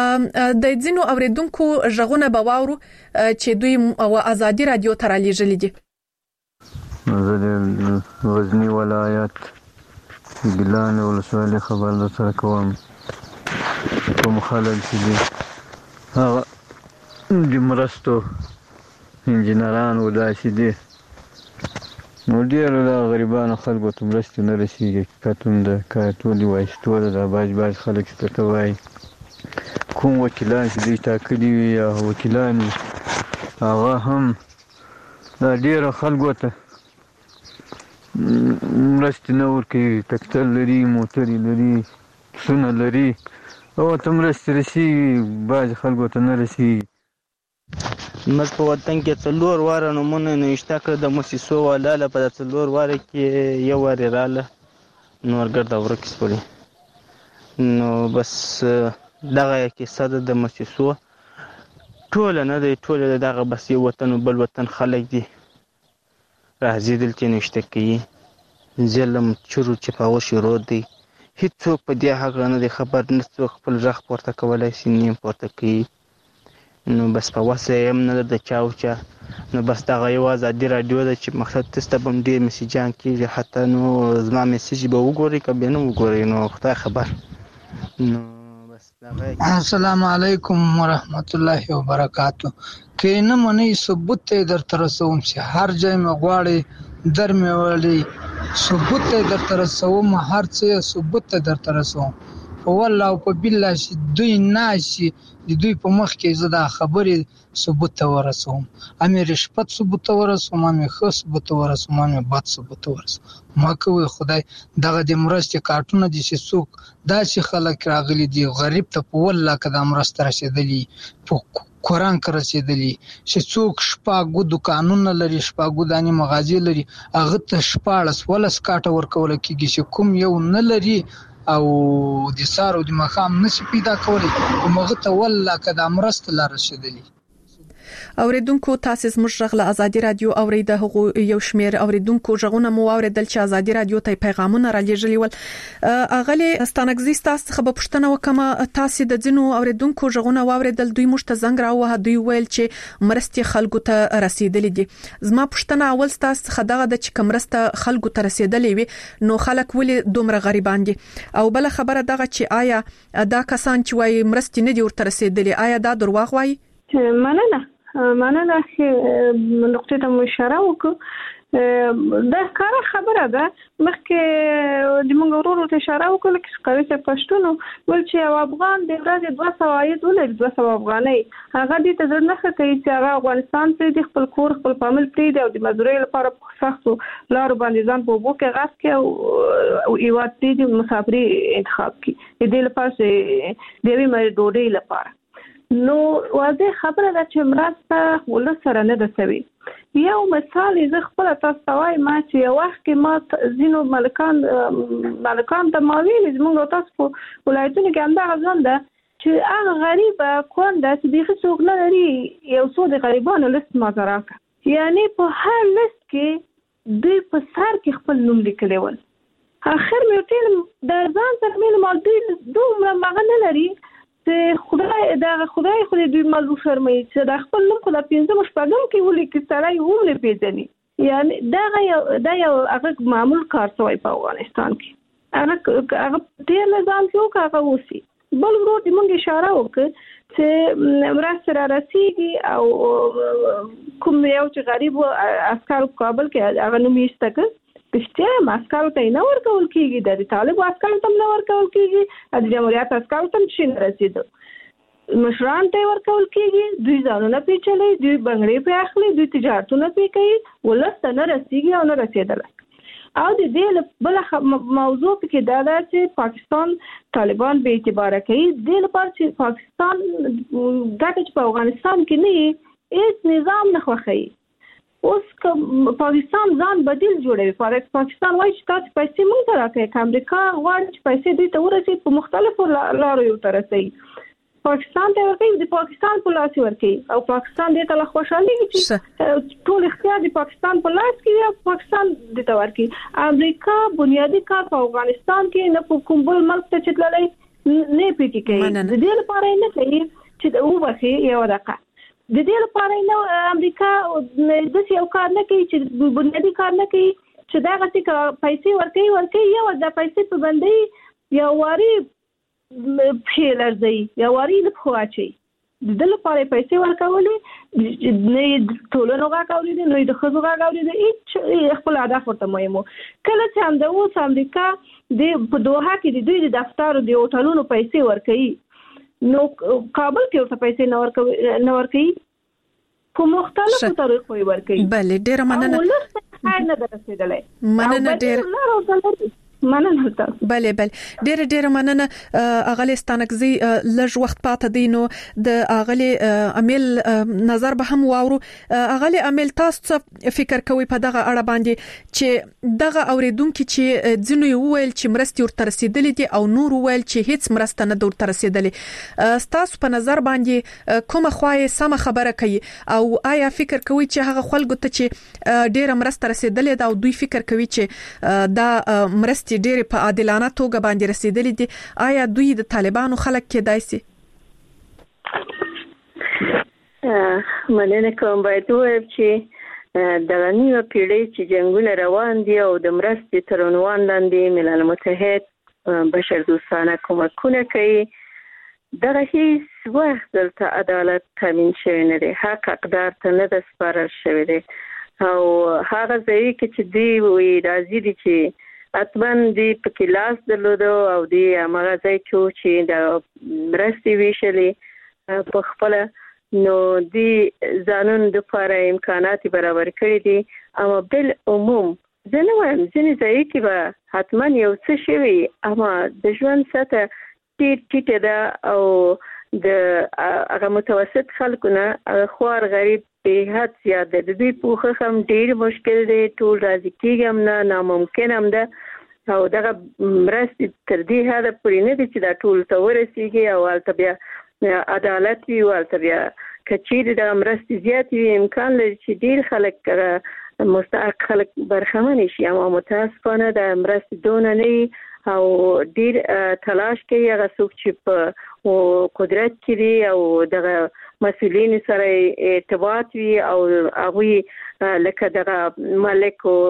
د ځینو اوریدونکو ژغونه بواورو چې دوی ازادي رادیو ته را لېږلي دي زه د غزنی ولایت ګیلان ولسوالۍ خبر در سره کوم کوم خلک چې دي هغه د مرستو انجینران وداسې دي نو ډېرو د غریبانو خلکو ته مرستې نه رسېږي حقیقت هم د کارتولي وایستو ده دا باز خلک چې ته وایي کوم وکیلان چې دوی ټاکلي وي یا وکیلان وي هغه هم دا ډېرو خلکو ته مرستې نه ورکوي ټکټر لري موټرې لري پسونه لري او ته مرستې رسېږي بعضې خلکو ته نه رسېږي زموږ په وطن کې 4 واره نومونه نوشته کړه د موسسو والاله په 4 واره کې یو وارې راله نور ګرده ورک شولې نو بس دغه کیسه د موسسو ټوله نه دی ټوله دغه بس یو وطن او بل وطن خلک دي راځي دلته نشته کوي ظلم چورو چې په شروع دی هیڅوک په دې حق نه دی خبر نه څوک خپل ځخ پورته کولای شي نیم پورته کوي نو بس په واسه هم نه د چاوچا نو بس دا غي ازادي رادیو د چې مقصد تاسو به ډیر میسیجان کیږي حتی نو زما میسیج به وګوري کبه نه وګوري نو خدای خبر نو السلام علیکم ورحمت الله وبرکاتہ کینه منی ثبوت ته در ترسوم چې هر ځای مغواړي در میولي ثبوت ته در ترسوم هر څه ثبوت ته در ترسوم والله او په بالله چې دوی ناشي دوی په مخ کې زدا خبرې ثبوت ته ورسوم امې رشوت ثبوت ته ورسوم امې خو ثبوت ته ورسوم امې بد ثبوت ته ورسوم ما کوي خدای دغه د مرستې کارتونه دي چې څوک داسې خلک راغلي دي غریب ته په والله کده مرسته رسیدلی په قرآن کې رسیدلی چې څوک شپاګو دکانونه لري شپاګو دانی مغازي لري هغه ته 14 ولس کاټه ورکول کېږي چې کوم یو نه لري او د سارو د مخام نشي پیدا کولی موږ ته والله کده مرسته لار رسیدلی اوریدونکو تاسو زموږ غږ له ازادي رادیو اوریده هغه یو شمیر اوریدونکو ژغونه مو اوریدل چې ازادي رادیو ته پیغامونه را لېږلي ول. اغلی ستانګزي تاسو خبر پښتنه وکم تاسو د ځینو اوریدونکو ژغونه واوریدل دوی مشته زنګ راوه دوی ویل چې مرستي خلکو ته رسیدلې دي. زما پښتنه اول تاسو خدغه د چې کمرسته خلکو ته رسیدلې وي نو خلک ولې دومره غریبان دي او بل خبره دغه چې آیا دا کسان چې وایي مرستي نه دي ورته رسیدلې آیا دا دروغ وایي؟ مننه چې نقطه ته اشاره وکړه دا کار خبره ده مخکې د موږ ورور ته اشاره وکړه چې قوي څه پښتون ول چې یو افغان د ورځې 200 عاید ولري 200 افغانۍ هغه دې ته ځنه کوي چې هغه افغانستان ته د خپل کور خپل فامیل پرې او د مزدوري لپاره په سختو لارو باندې ځان په بوکه غاس کې او ایوات دې مسافري انتخاب کړي دې لپاره چې د وی ډوډۍ لپاره نو واځه خبره ده چې مرسته ول سره نه دسوي. یو مثال زه خپل تاسو ته وایم چې یو وخت کې ما زینو ملکان ته ماویل زموږ تاسو په ولایتونو کې انده غزان ده چې هغه غریب کونده چې دغه څوک نه لري یو څو د غریبانو لیست مازراک یعنی په هر لیست کې دوی په سر کې خپل نوم لیکلی ول. اخر مې ټول د ځان سره مې مال دوی مغه نه لري چې خدای خو دوی مالو شرمې چې د خپل نوم خو د 15 شپږم کې ولې کې سړی هم نه پیژني یعنی دا یو هغه معمول کار شوی په افغانستان کې هغه ډیر نظام کې هغه وسی بل ورو د موږ اشاره وکړه چې مرسته را رسیږي او کوم یو چې غریب عسكر کابل کې هغه نوم یې ستګ پښتیا ماسکاو ته نه ورکول کیږي د طالب عسكر ته نه ورکول کیږي د جمهوریت عسكر ته شین رسیدو مشران ته ورکول کیږي دوی ځانونه پیچلې دوی بنگړې په اخلي دوی تجارتونه پی کوي ولسته نه رسیږي او نه رسیدل او د دې بل موضوع کې دا ده چې پاکستان طالبان به اعتبار کوي د لپاره چې پاکستان دغه په افغانستان کې نه هیڅ نظام نه خوخي اوس پاکستان ځان بدیل جوړوي پاکستان وایي چې تاسو پیسې موږ ته راکړئ امریکا غواړي چې پیسې دوی ته ورسي په مختلفو لارو یو تر رسي پاکستان ته ورکوي د پاکستان په لاس ورکوي او پاکستان دې ته لا خوشحالي چې ټول اختیار د پاکستان په لاس کې یا پاکستان دې ته ورکوي. امریکا بنیادی کار په افغانستان کې نه په کوم بل ملک ته چتللی نه پېټی کوي د دې لپاره نه کوي چې او وخی یو دقه د دې لپاره نه امریکا د یو کار نه کوي چې بنیادی کار نه کوي چې دا غسی پیسې ورکوي یو د پیسې په باندې یو واری پیلر دی یو واری له خواچي د لپاره پیسې ورکولې نه ټولنه غاکولې نه د خزو غاکولې هیڅ خپل هدف ورته مهمو کله چې هم د اوس امریکا د په دوحه کې د دوی د دفتر د هوټلونو پیسې ورکوي نو کابل کې ورته پیسې نه ورکوي په مختلفو طریقو ورکوي. بله ډیره مننه نه درسېدلې مننه ډیره مننه بله ډیره مننه اغلی ستانکزي لږ وخت پاتې دی نو د اغلی امیل نظر به هم واورو. اغلی امیل تاسو فکر کوي په دغه اړه باندې چې دغه اوریدونکو چې ځینو ویل چې مرستي ورته رسیدلې دي او نور ویل چې هیڅ مرسته نه ورته رسیدلې تاسو په نظر باندې کومه خوای سم خبره کوي او آیا فکر کوي چې هغه خلکو ته چې ډیره مرسته رسیدلې ده او دوی فکر کوي چې دا مرستي ډېر په عادلانه توګه باندې رسیدلې دي آیا دوی د طالبانو خلک کېدای شي؟ مننه کوم باید ووایم چې د نیمه پیړۍ چې جنګونه روان دي او د مرستې تر عنوان لاندې ملل متحد بشردوستانه کومکونه کوي دغه هیڅ وخت دلته عدالت تامین شوی نه دی حق اقدار ته نه ده سپارل شوی دی او هغه ځای کې چې دوی وایي راځي دي چې اتمن دی په کلاس درلوده او دی هغه ځای چې د مرستې ویشلې په خپل نو دی ځانون د لپاره امکانات برابر کړی دي اما بل عموم زه نه وایم ځینې ځای کې به حتما یو څه شوي اما د ژوند سطح ډېر ټیټه ده او د هغه متوسط خلکو نه خوار غریب به حد زیات ده د دوی پوښښ هم ډېر مشکل دی ټول راضي کېږي هم نه ناممکن هم ده او دغه مرستې تر دې حده پورې نه دي چې دا ټول ته ورسېږي او هلته بیا عدالت وي او هلته بیا کچیر د مرستې زیات وي امکان لري چې ډیر خلک مستحق خلک برخمن شي اما متاسفانه د مرستې دونه نه او ډیر تلاش کوي هغه څوک چې په قدرت کې او دغه مسؤلین سره ارتباط وي او هغه لکه دغه مالک او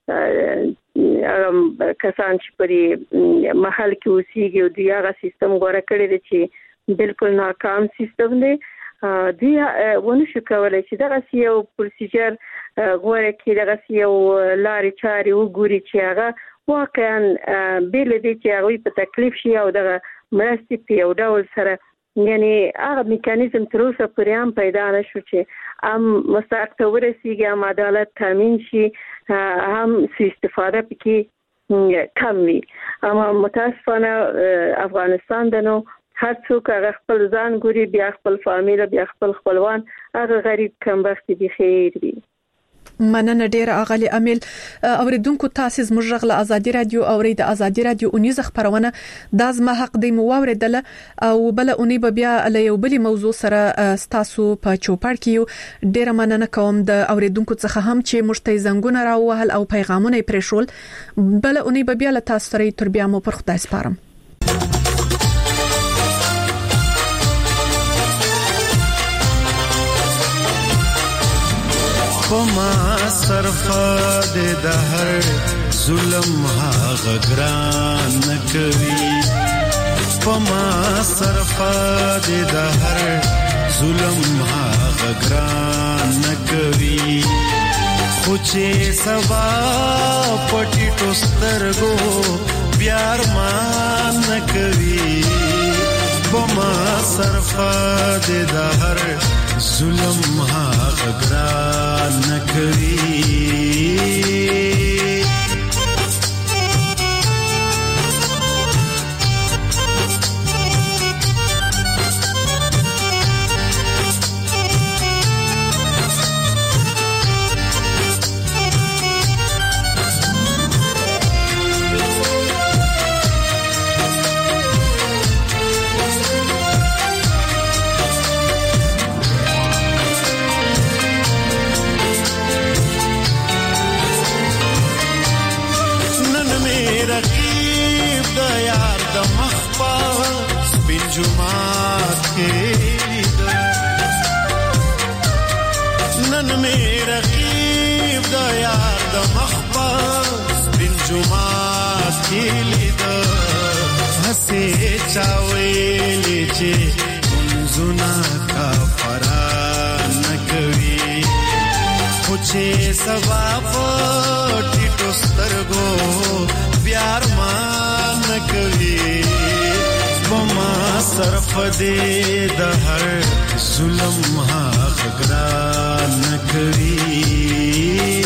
کسان چې په محل کې اوسېږي او د هغه سیستم غوړه کړی دی چې بالکل ناکام سیستم دی دی ونه شو کولای چې دغه یو پروسیجر غوړه کې دغه یو لارې چارې وګوري چې هغه واقعا بل دي چې هغه په تکلیف شي او دغه مرستې په یو ډول سره یعنی هغه میکانیزم تر اوسه پورې هم پیدا نشو چې مستحق ته ورسیږي هم عدالت تامین شي هم استفاده پکې کم وي اما متاسفانه افغانستان دنو هر څوک هغه خپل ځان ګوري بیا خپل فامیل بیا خپل خپلوان هغه غریب کمبخت دي خیر دي مننه ډیره اغلی امیل اوریدونکو تاسو زموږ غل ازادي رادیو اورید ازادي رادیو اونیز خبرونه د زما حق دی مو اوریدل او بل اونی بیا له یو بلی موضوع سره تاسو په چوپړ کې ډیره مننه کوم د اوریدونکو څخه هم چې مشته زنګونه راوهل او پیغامونه پرېښول بل اونی بیا له تاسو سره تر بیا مو پر خدای سپارم پما صرفه د هر ظلم هغه ګران کوي پما صرفه د هر ظلم هغه ګران کوي خو چې سبا پټی ټوسترګو پیار مان کوي پما صرفه د هر ظلم هغه ګران کوي جمعات کې نن مې رقیب د یار د مخبز بن جمعات کې لید هسه چاوي چې منزنا کا فران کوي خو چې سبا پټی ټوسترګو پیار مان کوي پما صرف دې د هر ظلم هغه ګران کوي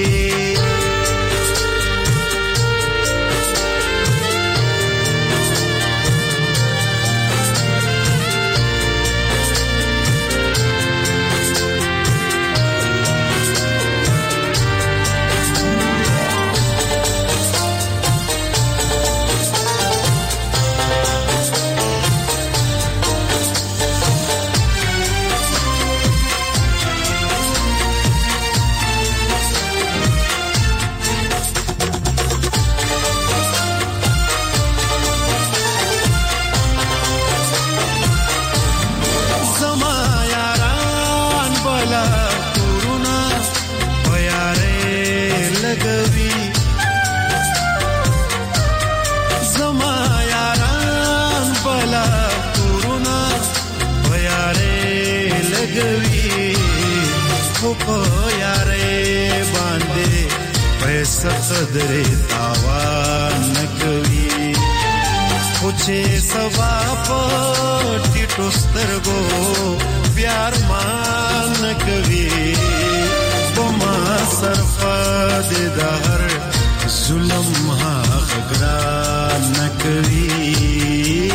صدرې تاوان کوي خو چې سبا پټی ټوسترګو پیار مان کوي پما صرفه د هر ظلم هغه ګران کوي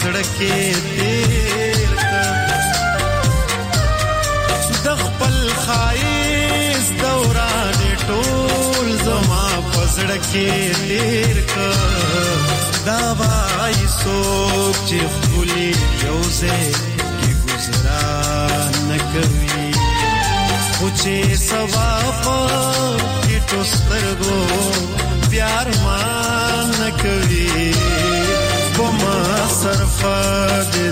پزړه کې تیر د خپل خایس دوران ټول زما پزړه کې تیر دا وای سوچ چې خولي یوزه کی گزارا نکوي خو چې سوا په ټوسترګو پیار مان نکوي کومه صرف د